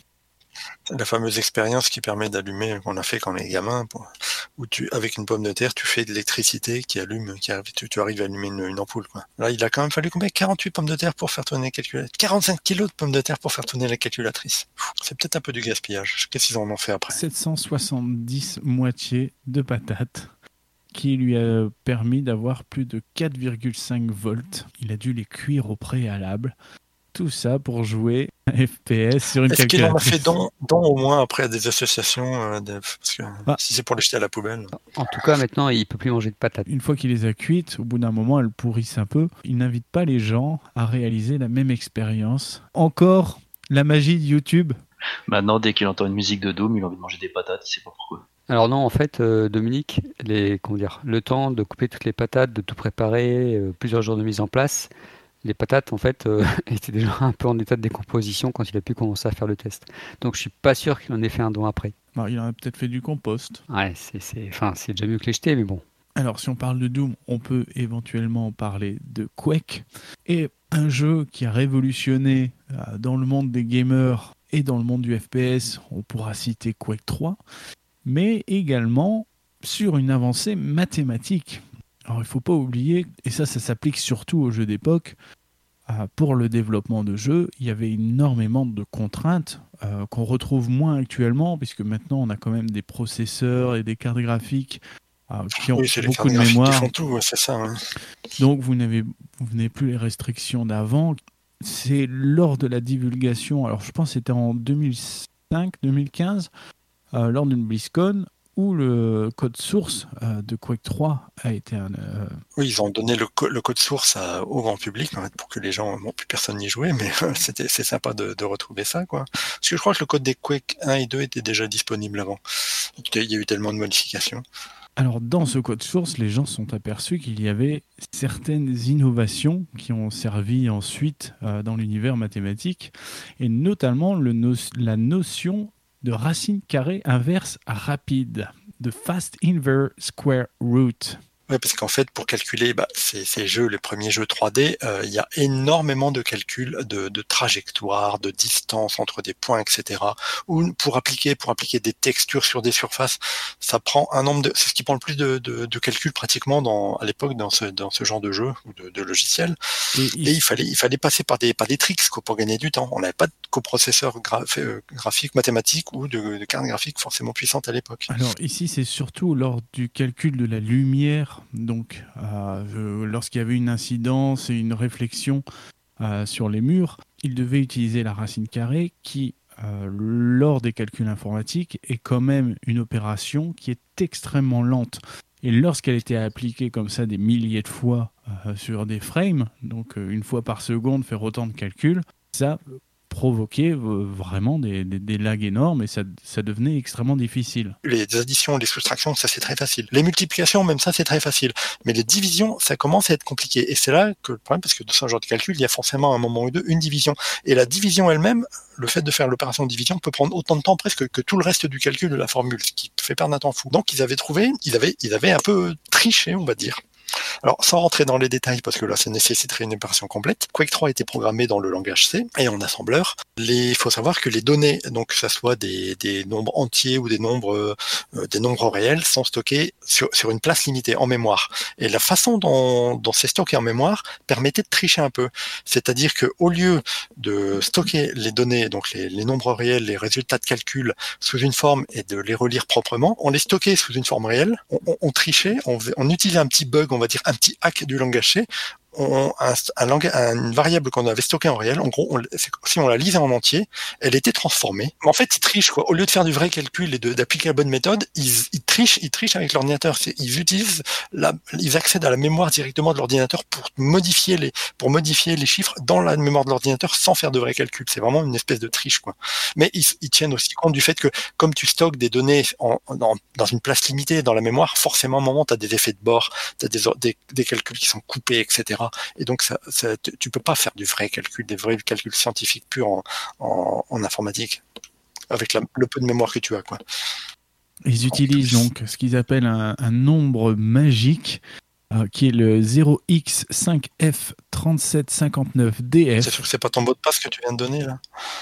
La fameuse expérience qui permet d'allumer, qu'on a fait quand on est gamin, pour, où tu, avec une pomme de terre, tu fais de l'électricité qui allume, qui arrive, tu, tu arrives à allumer une, une ampoule, quoi. Là, il a quand même fallu combien? quarante-huit pommes de terre pour faire tourner la calculatrice. quarante-cinq kilos de pommes de terre pour faire tourner la calculatrice. C'est peut-être un peu du gaspillage. Qu'est-ce qu'ils en ont fait après? sept cent soixante-dix moitiés de patates qui lui a permis d'avoir plus de quatre virgule cinq volts. Il a dû les cuire au préalable. Tout ça pour jouer F P S sur une Est-ce qu'il en a calculatrice. fait don, don au moins après à des associations euh, de- parce que Ah. si c'est pour les jeter à la poubelle. En tout cas, maintenant, il peut plus manger de patates. Une fois qu'il les a cuites, au bout d'un moment, elles pourrissent un peu. Il n'invite pas les gens à réaliser la même expérience. Encore la magie de YouTube. Maintenant, dès qu'il entend une musique de Doom, il a envie de manger des patates, il sait pas pourquoi. Alors non, en fait, euh, Dominique, les, comment dire, le temps de couper toutes les patates, de tout préparer, euh, plusieurs jours de mise en place, les patates, en fait, euh, étaient déjà un peu en état de décomposition quand il a pu commencer à faire le test. Donc je suis pas sûr qu'il en ait fait un don après. Alors, il en a peut-être fait du compost. Ouais, c'est, c'est, enfin, c'est déjà mieux que les jeter, mais bon. Alors, si on parle de Doom, on peut éventuellement parler de Quake. Et un jeu qui a révolutionné euh, dans le monde des gamers et dans le monde du F P S, on pourra citer Quake trois, mais également sur une avancée mathématique. Alors, il ne faut pas oublier, et ça, ça s'applique surtout aux jeux d'époque, euh, pour le développement de jeux, il y avait énormément de contraintes euh, qu'on retrouve moins actuellement, puisque maintenant, on a quand même des processeurs et des cartes graphiques euh, qui ont Oui, c'est les beaucoup cartes de graphiques qui mémoire. font tout, ouais, c'est ça. Hein. Donc, vous n'avez, vous n'avez plus les restrictions d'avant. C'est lors de la divulgation, alors je pense que c'était en deux mille cinq deux mille quinze, euh, lors d'une BlizzCon, où le code source euh, de Quake trois a été un... euh, Oui, ils ont donné le, co- le code source à- au grand public en fait, pour que les gens, bon, plus personne n'y jouait, mais c'était c'est sympa de, de retrouver ça, quoi. Parce que je crois que le code des Quake un et deux était déjà disponible avant. Il y a eu tellement de modifications. Alors, dans ce code source, les gens se sont aperçus qu'il y avait certaines innovations qui ont servi ensuite euh, dans l'univers mathématique, et notamment le no- la notion de racine carrée inverse rapide, de fast inverse square root. Ouais, parce qu'en fait, pour calculer bah, ces, ces jeux, les premiers jeux trois D, euh, il y a énormément de calculs de, de trajectoire, de distance entre des points, et cetera. Ou pour appliquer, pour appliquer des textures sur des surfaces, ça prend un nombre de, c'est ce qui prend le plus de, de, de calculs pratiquement dans, à l'époque dans ce, dans ce genre de jeu ou de, de logiciel. Et, Et il fallait, il fallait passer par des, par des tricks quoi, pour gagner du temps. On n'avait pas de coprocesseur gra- euh, graphique, mathématique ou de, de carte graphique forcément puissante à l'époque. Alors ici, c'est surtout lors du calcul de la lumière, donc euh, lorsqu'il y avait une incidence et une réflexion euh, sur les murs, il devait utiliser la racine carrée qui, euh, lors des calculs informatiques, est quand même une opération qui est extrêmement lente. Et lorsqu'elle était appliquée comme ça des milliers de fois euh, sur des frames, donc euh, une fois par seconde faire autant de calculs, ça provoquait euh, vraiment des, des, des lags énormes et ça, ça devenait extrêmement difficile. Les additions, les soustractions, ça c'est très facile. Les multiplications, même ça c'est très facile. Mais les divisions, ça commence à être compliqué. Et c'est là que le problème, parce que dans ce genre de calcul, il y a forcément à un moment ou deux une division. Et la division elle-même, le fait de faire l'opération de division peut prendre autant de temps presque que tout le reste du calcul de la formule, ce qui fait perdre un temps fou. Donc ils avaient trouvé, ils avaient, ils avaient un peu triché, on va dire. Alors, sans rentrer dans les détails, parce que là, ça nécessiterait une opération complète, Quake trois a été programmé dans le langage C et en assembleur. Il faut savoir que les données, donc que ce soit des, des nombres entiers ou des nombres, euh, des nombres réels, sont stockés sur, sur une place limitée, en mémoire. Et la façon dont, dont c'est stocké en mémoire permettait de tricher un peu. C'est-à-dire qu'au lieu de stocker les données, donc les, les nombres réels, les résultats de calcul, sous une forme et de les relire proprement, on les stockait sous une forme réelle, on, on, on trichait, on, on utilisait un petit bug, on on va dire, un petit hack du langage C. On, un, un langage, une variable qu'on avait stockée en réel, en gros, on, si on la lisait en entier, elle était transformée. Mais en fait, ils trichent, quoi. Au lieu de faire du vrai calcul et de, d'appliquer la bonne méthode, ils, ils trichent, ils trichent avec l'ordinateur. C'est, ils utilisent la, ils accèdent à la mémoire directement de l'ordinateur pour modifier les, pour modifier les chiffres dans la mémoire de l'ordinateur sans faire de vrai calcul. C'est vraiment une espèce de triche, quoi. Mais ils, ils tiennent aussi compte du fait que, comme tu stockes des données en, en, dans une place limitée dans la mémoire, forcément, à un moment, t'as des effets de bord, t'as des, des, des calculs qui sont coupés, et cetera. Et donc, ça, ça, tu peux pas faire du vrai calcul, des vrais calculs scientifiques purs en, en, en informatique, avec la, le peu de mémoire que tu as, quoi. Ils utilisent donc ce qu'ils appellent un, un nombre magique, euh, qui est le zéro x cinq f trente-sept cinquante-neuf D F. C'est sûr que c'est pas ton mot de passe que tu viens de donner, là.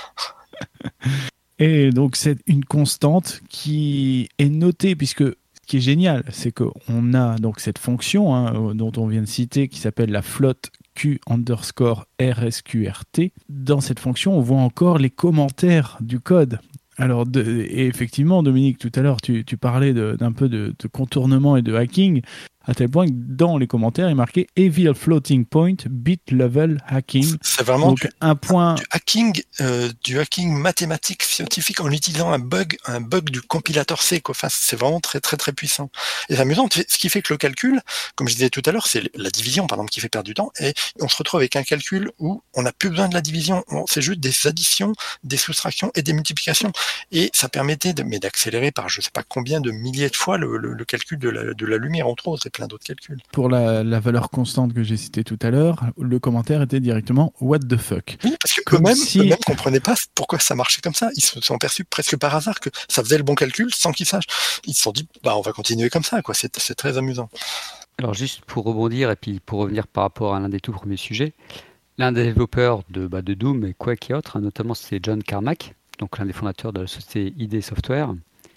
Et donc, c'est une constante qui est notée, puisque ce qui est génial, c'est qu'on a donc cette fonction, hein, dont on vient de citer, qui s'appelle la flotte Q underscore R S Q R T. Dans cette fonction, on voit encore les commentaires du code. Alors, de, et effectivement, Dominique, tout à l'heure, tu, tu parlais de, d'un peu de, de contournement et de hacking, à tel point que dans les commentaires, il est marqué Evil Floating Point Bit Level Hacking. C'est vraiment donc du, un point... du hacking, euh, du hacking mathématique scientifique en utilisant un bug, un bug du compilateur C, quoi. Enfin, c'est vraiment très très très puissant. Et c'est amusant. Ce qui fait que le calcul, comme je disais tout à l'heure, c'est la division, par exemple, qui fait perdre du temps. Et on se retrouve avec un calcul où on n'a plus besoin de la division. C'est juste des additions, des soustractions et des multiplications. Et ça permettait de, mais d'accélérer par je sais pas combien de milliers de fois le, le, le calcul de la, de la lumière, entre autres, et plein d'autres calculs. Pour la, la valeur constante que j'ai citée tout à l'heure, le commentaire était directement what the fuck. Oui, parce que Comme eux-mêmes, si... eux-mêmes comprenaient pas pourquoi ça marchait comme ça. Ils se sont aperçus presque par hasard que ça faisait le bon calcul sans qu'ils sachent. Ils se sont dit, bah, on va continuer comme ça, quoi. C'est, c'est très amusant. Alors, juste pour rebondir et puis pour revenir par rapport à l'un des tout premiers sujets, l'un des développeurs de, bah, de Doom et Quake et autres, hein, notamment c'est John Carmack, donc l'un des fondateurs de la société I D Software.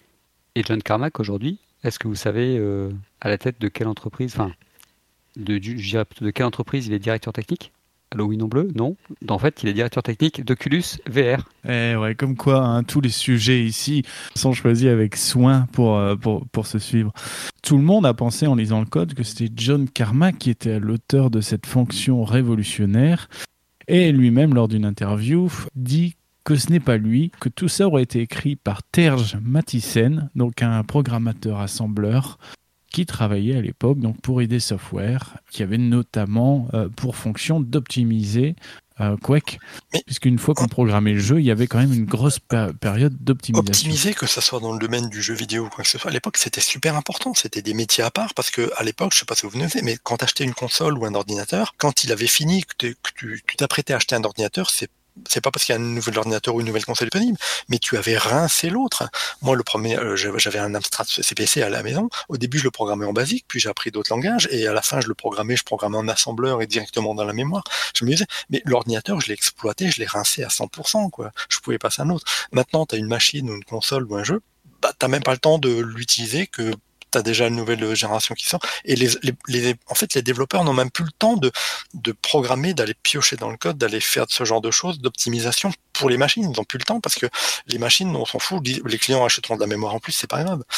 Et John Carmack, aujourd'hui, est-ce que vous savez euh, à la tête de quelle entreprise, enfin, de, je dirais plutôt de quelle entreprise il est directeur technique? Allô, oui, non bleu? Non. En fait, il est directeur technique d'Oculus V R. Eh ouais, comme quoi, hein, tous les sujets ici sont choisis avec soin pour, euh, pour, pour se suivre. Tout le monde a pensé en lisant le code que c'était John Carmack qui était l'auteur de cette fonction révolutionnaire. Et lui-même, lors d'une interview, dit que ce n'est pas lui, que tout ça aurait été écrit par Terje Mathiesen, donc un programmateur assembleur qui travaillait à l'époque donc pour I D Software, qui avait notamment euh, pour fonction d'optimiser euh, Quake, Mais puisqu'une fois qu'on programmait le jeu, il y avait quand même une grosse péri- période d'optimisation. optimiser, que ça soit dans le domaine du jeu vidéo ou quoi que ce soit, à l'époque, c'était super important. C'était des métiers à part parce que, à l'époque, je sais pas si vous venez, mais quand t'achetais une console ou un ordinateur, quand il avait fini, que, que tu, tu t'apprêtais à acheter un ordinateur, c'est c'est pas parce qu'il y a un nouvel ordinateur ou une nouvelle console disponible, mais tu avais rincé l'autre. Moi, le premier, euh, j'avais un Amstrad C P C à la maison. Au début, je le programmais en basique, puis j'ai appris d'autres langages, et à la fin, je le programmais, je programmais en assembleur et directement dans la mémoire. Je me disais, mais l'ordinateur, je l'ai exploité, je l'ai rincé à cent pour cent, quoi. Je pouvais passer à un autre. Maintenant, t'as une machine ou une console ou un jeu, bah, t'as même pas le temps de l'utiliser que t'as déjà une nouvelle génération qui sort, et les, les, les, en fait, les développeurs n'ont même plus le temps de, de programmer, d'aller piocher dans le code, d'aller faire ce genre de choses, d'optimisation pour les machines. Ils n'ont plus le temps parce que les machines, on s'en fout, les clients achèteront de la mémoire en plus, c'est pas grave.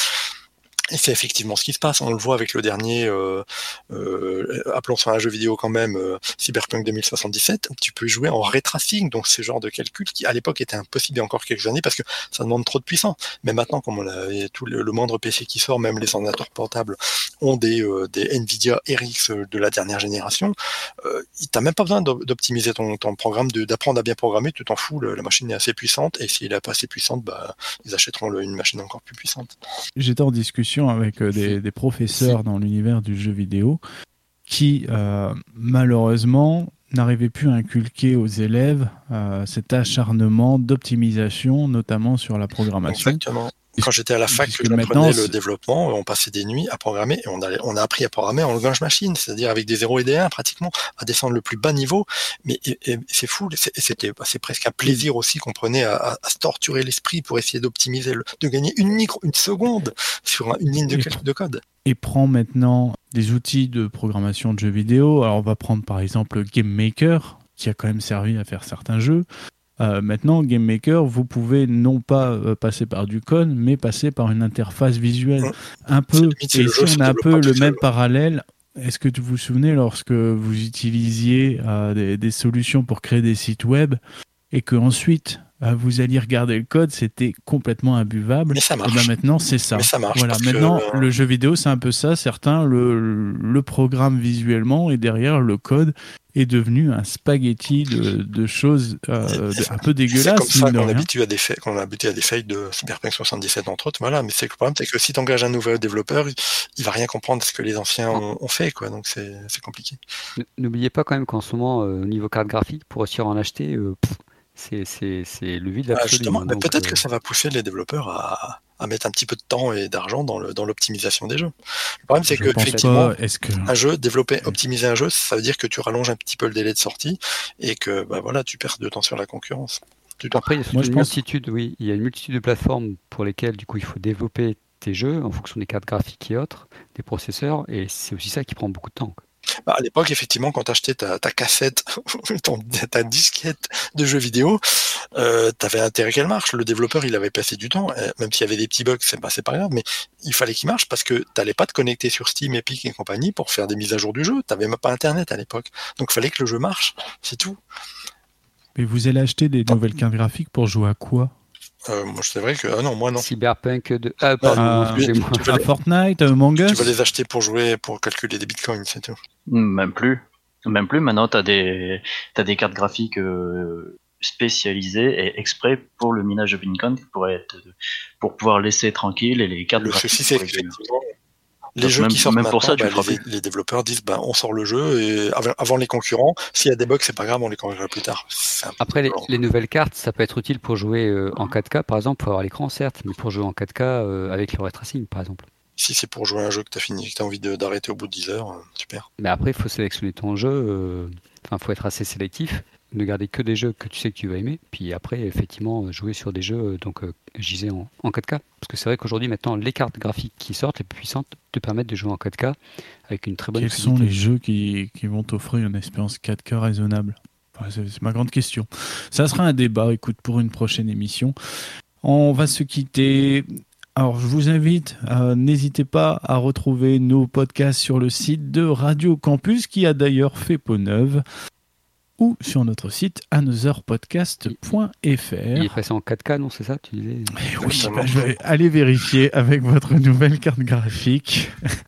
Et c'est effectivement ce qui se passe. On le voit avec le dernier, euh, euh, appelons ça un jeu vidéo quand même, euh, Cyberpunk deux mille soixante-dix-sept. Tu peux jouer en ray tracing, donc ce genre de calcul qui à l'époque était impossible il y a encore quelques années parce que ça demande trop de puissance. Mais maintenant, comme on a tout le, le moindre P C qui sort, même les ordinateurs portables ont des, euh, des Nvidia R X de la dernière génération, euh, t'as même pas besoin d'optimiser ton, ton programme, de, d'apprendre à bien programmer. Tu t'en fous, le, la machine est assez puissante, et s'il est pas assez puissante, bah ils achèteront le, une machine encore plus puissante. J'étais en discussion avec des, des professeurs dans l'univers du jeu vidéo qui, euh, malheureusement, n'arrivaient plus à inculquer aux élèves euh, cet acharnement d'optimisation, notamment sur la programmation. Exactement. Quand j'étais à la fac, que j'apprenais le développement, on passait des nuits à programmer, et on a, on a appris à programmer en langage machine, c'est-à-dire avec des zéros et des un pratiquement, à descendre le plus bas niveau. Mais et, et c'est fou, c'est, c'était, c'est presque un plaisir aussi qu'on prenait à, à, à se torturer l'esprit pour essayer d'optimiser, le, de gagner une micro, une seconde sur une ligne de, de code. Et prend maintenant des outils de programmation de jeux vidéo. Alors on va prendre par exemple Game Maker, qui a quand même servi à faire certains jeux. Euh, maintenant, Game Maker, vous pouvez non pas euh, passer par du code, mais passer par une interface visuelle. Mmh. Un peu, et ici on a un peu le même parallèle est-ce que vous vous souvenez lorsque vous utilisiez euh, des, des solutions pour créer des sites web et que ensuite euh, vous alliez regarder le code, c'était complètement imbuvable. Mais ça marche. Et ben maintenant c'est ça. Mais ça marche. Voilà, parce maintenant que, euh, le jeu vidéo c'est un peu ça. Certains le, le programment visuellement et derrière le code est devenu un spaghetti de, de choses euh, de- un peu c'est dégueulasses. comme ça mine de qu'on rien. habitue à des faits, qu'on a habitué à des failles de Cyberpunk soixante-dix-sept entre autres. Voilà, mais c'est que le problème, c'est que si tu engages un nouveau développeur, il, il va rien comprendre de ce que les anciens ont, ont fait, quoi. Donc c'est c'est compliqué. N- N'oubliez pas quand même qu'en ce moment, euh, au niveau carte graphique, pour réussir à en acheter, euh, pff, c'est c'est- c'est le vide Ah, absolu. justement, hein. mais Donc, peut-être euh, que ça va pousser les développeurs à, à mettre un petit peu de temps et d'argent dans le dans l'optimisation des jeux. Le problème, c'est Je que pense effectivement, pas. Est-ce que un jeu, développer, optimiser un jeu, ça veut dire que tu rallonges un petit peu le délai de sortie et que bah voilà, tu perds de temps sur la concurrence. Du temps. Après, il y a surtout Moi, je une pense- multitude, oui, il y a une multitude de plateformes pour lesquelles du coup il faut développer tes jeux en fonction des cartes graphiques et autres, des processeurs, et c'est aussi ça qui prend beaucoup de temps, quoi. Bah, à l'époque, effectivement, quand tu achetais ta, ta cassette, ton, ta disquette de jeux vidéo, euh, tu avais intérêt qu'elle marche. Le développeur, il avait passé du temps, euh, même s'il y avait des petits bugs, c'est bah, c'est pas grave, mais il fallait qu'il marche parce que tu n'allais pas te connecter sur Steam, Epic et compagnie pour faire des mises à jour du jeu. Tu n'avais même pas Internet à l'époque. Donc il fallait que le jeu marche, c'est tout. Mais vous allez acheter des nouvelles cartes graphiques pour jouer à quoi? Euh, moi, c'est vrai que. Ah non, moi non. Cyberpunk de... Ah, pardon, Ah, excusez-moi. tu vas À les- Fortnite, à Among Tu Us? vas les acheter pour jouer, pour calculer des bitcoins, c'est tout. Même plus. Même plus, maintenant, tu as des, t'as des cartes graphiques euh, spécialisées et exprès pour le minage de Bitcoin pour, être, pour pouvoir laisser tranquille et les cartes Le graphiques. souci, c'est pour les gamers. qu'effectivement, les Donc jeux même- qui sortent même pour ça, maintenant, tu bah, feras les, les développeurs disent bah, on sort le jeu et avant, avant les concurrents, s'il y a des bugs, c'est pas grave, on les corrigera plus tard. C'est un peu Après, les, violent. les nouvelles cartes, ça peut être utile pour jouer euh, en quatre K, par exemple, pour avoir l'écran, certes, mais pour jouer en quatre K euh, avec le ray tracing, par exemple. Si c'est pour jouer à un jeu que tu as fini, que tu as envie de- d'arrêter au bout de dix heures, euh, super. Mais après, il faut sélectionner ton jeu. euh, Enfin, il faut être assez sélectif. Ne garder que des jeux que tu sais que tu vas aimer. Puis après, effectivement, jouer sur des jeux, euh, donc, euh, je disais, en, en quatre K. Parce que c'est vrai qu'aujourd'hui, maintenant, les cartes graphiques qui sortent, les plus puissantes, te permettent de jouer en quatre K avec une très bonne Quels sont fluidité. les jeux qui, qui vont t'offrir une expérience quatre K raisonnable? Enfin, c'est c'est ma grande question. Ça sera un débat, écoute, pour une prochaine émission. On va se quitter. Alors, je vous invite, euh, n'hésitez pas à retrouver nos podcasts sur le site de Radio Campus, qui a d'ailleurs fait peau neuve, ou sur notre site another podcast point f r. Il est passé en quatre K, non, c'est ça, tu disais? Eh oui, Exactement. bah, je vais aller vérifier avec votre nouvelle carte graphique.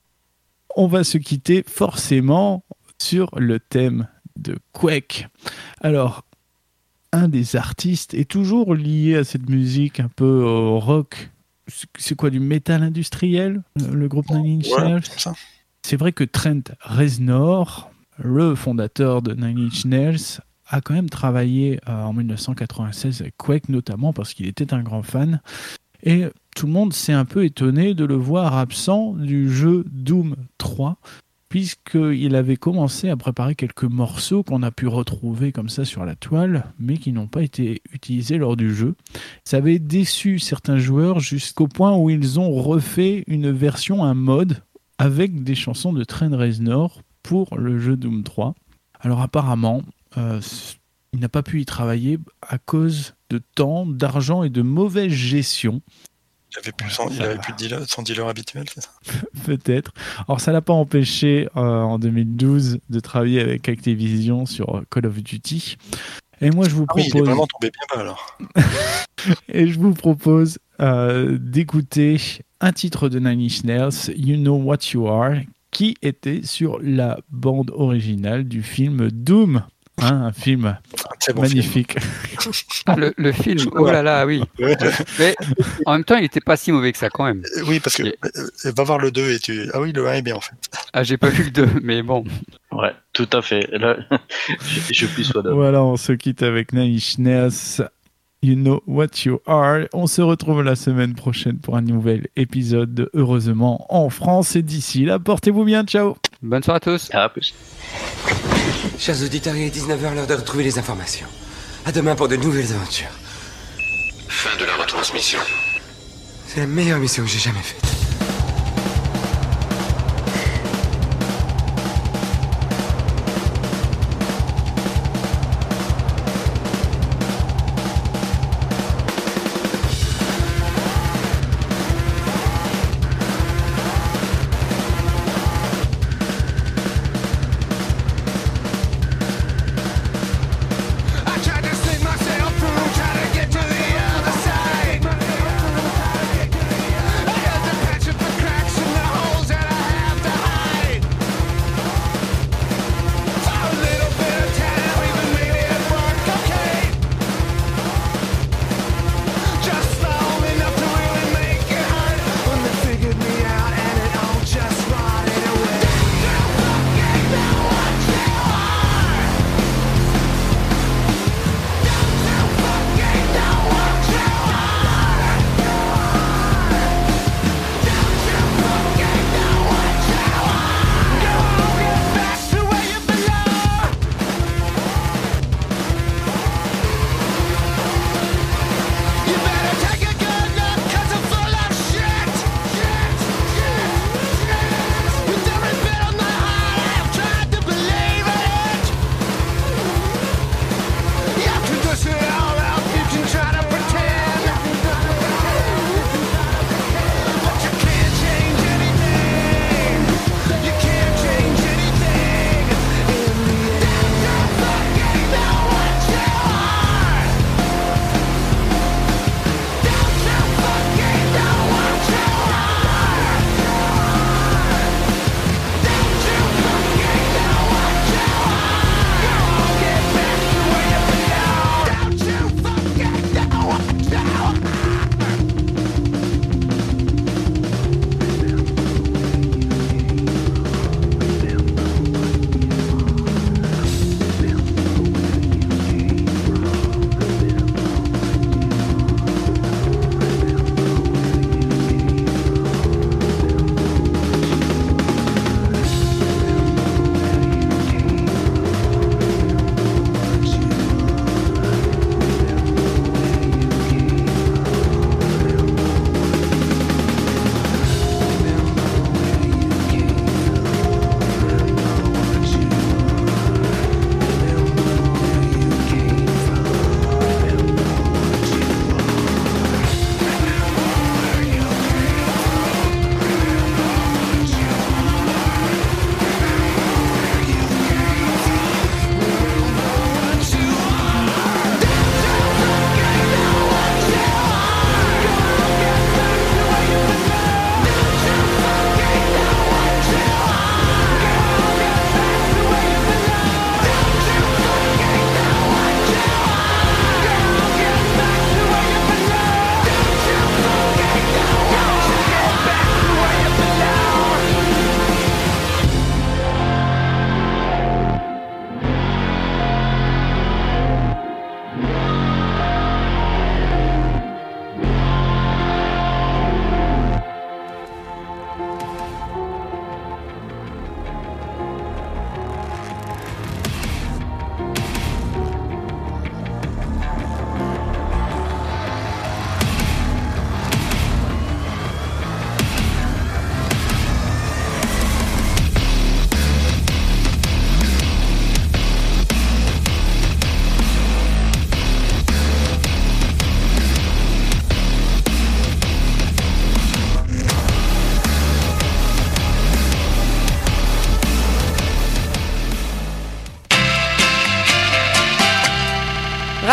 On va se quitter forcément sur le thème de Quake. Alors, un des artistes est toujours lié à cette musique un peu au rock. C'est quoi, du métal industriel, le groupe Nine Inch Voilà, Nails? comme ça. C'est vrai que Trent Reznor, le fondateur de Nine Inch Nails, a quand même travaillé euh, en mille neuf cent quatre-vingt-seize avec Quake, notamment parce qu'il était un grand fan. Et tout le monde s'est un peu étonné de le voir absent du jeu Doom trois, puisqu'il avait commencé à préparer quelques morceaux qu'on a pu retrouver comme ça sur la toile, mais qui n'ont pas été utilisés lors du jeu. Ça avait déçu certains joueurs jusqu'au point où ils ont refait une version, un mode, avec des chansons de Trent Reznor pour le jeu Doom trois. Alors apparemment, euh, il n'a pas pu y travailler à cause de temps, d'argent et de mauvaise gestion. Il avait plus, son, il avait plus de dealer, son dealer habituel, c'est ça? Peut-être. Alors, ça l'a pas empêché euh, en deux mille douze de travailler avec Activision sur Call of Duty. Et moi, je vous Ah oui, il est propose, vraiment tombé bien bas alors. et je vous propose euh, d'écouter un titre de Nine Inch Nails, You Know What You Are, qui était sur la bande originale du film Doom. Hein, un film Un très bon magnifique. Ah, le, le film, oh là là, oui. film. Ouais. Mais en même temps, il était pas si mauvais que ça quand même. Euh, Oui, parce que Et- euh, va voir le deux et tu. Ah oui, le un est bien en fait. Ah, j'ai pas vu le deux, mais bon. Ouais, tout à fait. Là, je, je suis soit d'homme. Voilà, on se quitte avec Nine Inch Nails. You Know What You Are. On se retrouve la semaine prochaine pour un nouvel épisode de Heureusement en France. Et d'ici là, portez-vous bien. Ciao. Bonne soirée à tous. À plus. Chers auditeurs, il est dix-neuf heures, l'heure de retrouver les informations. À demain pour de nouvelles aventures. Fin de la retransmission. C'est la meilleure mission que j'ai jamais faite.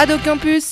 Radio Campus,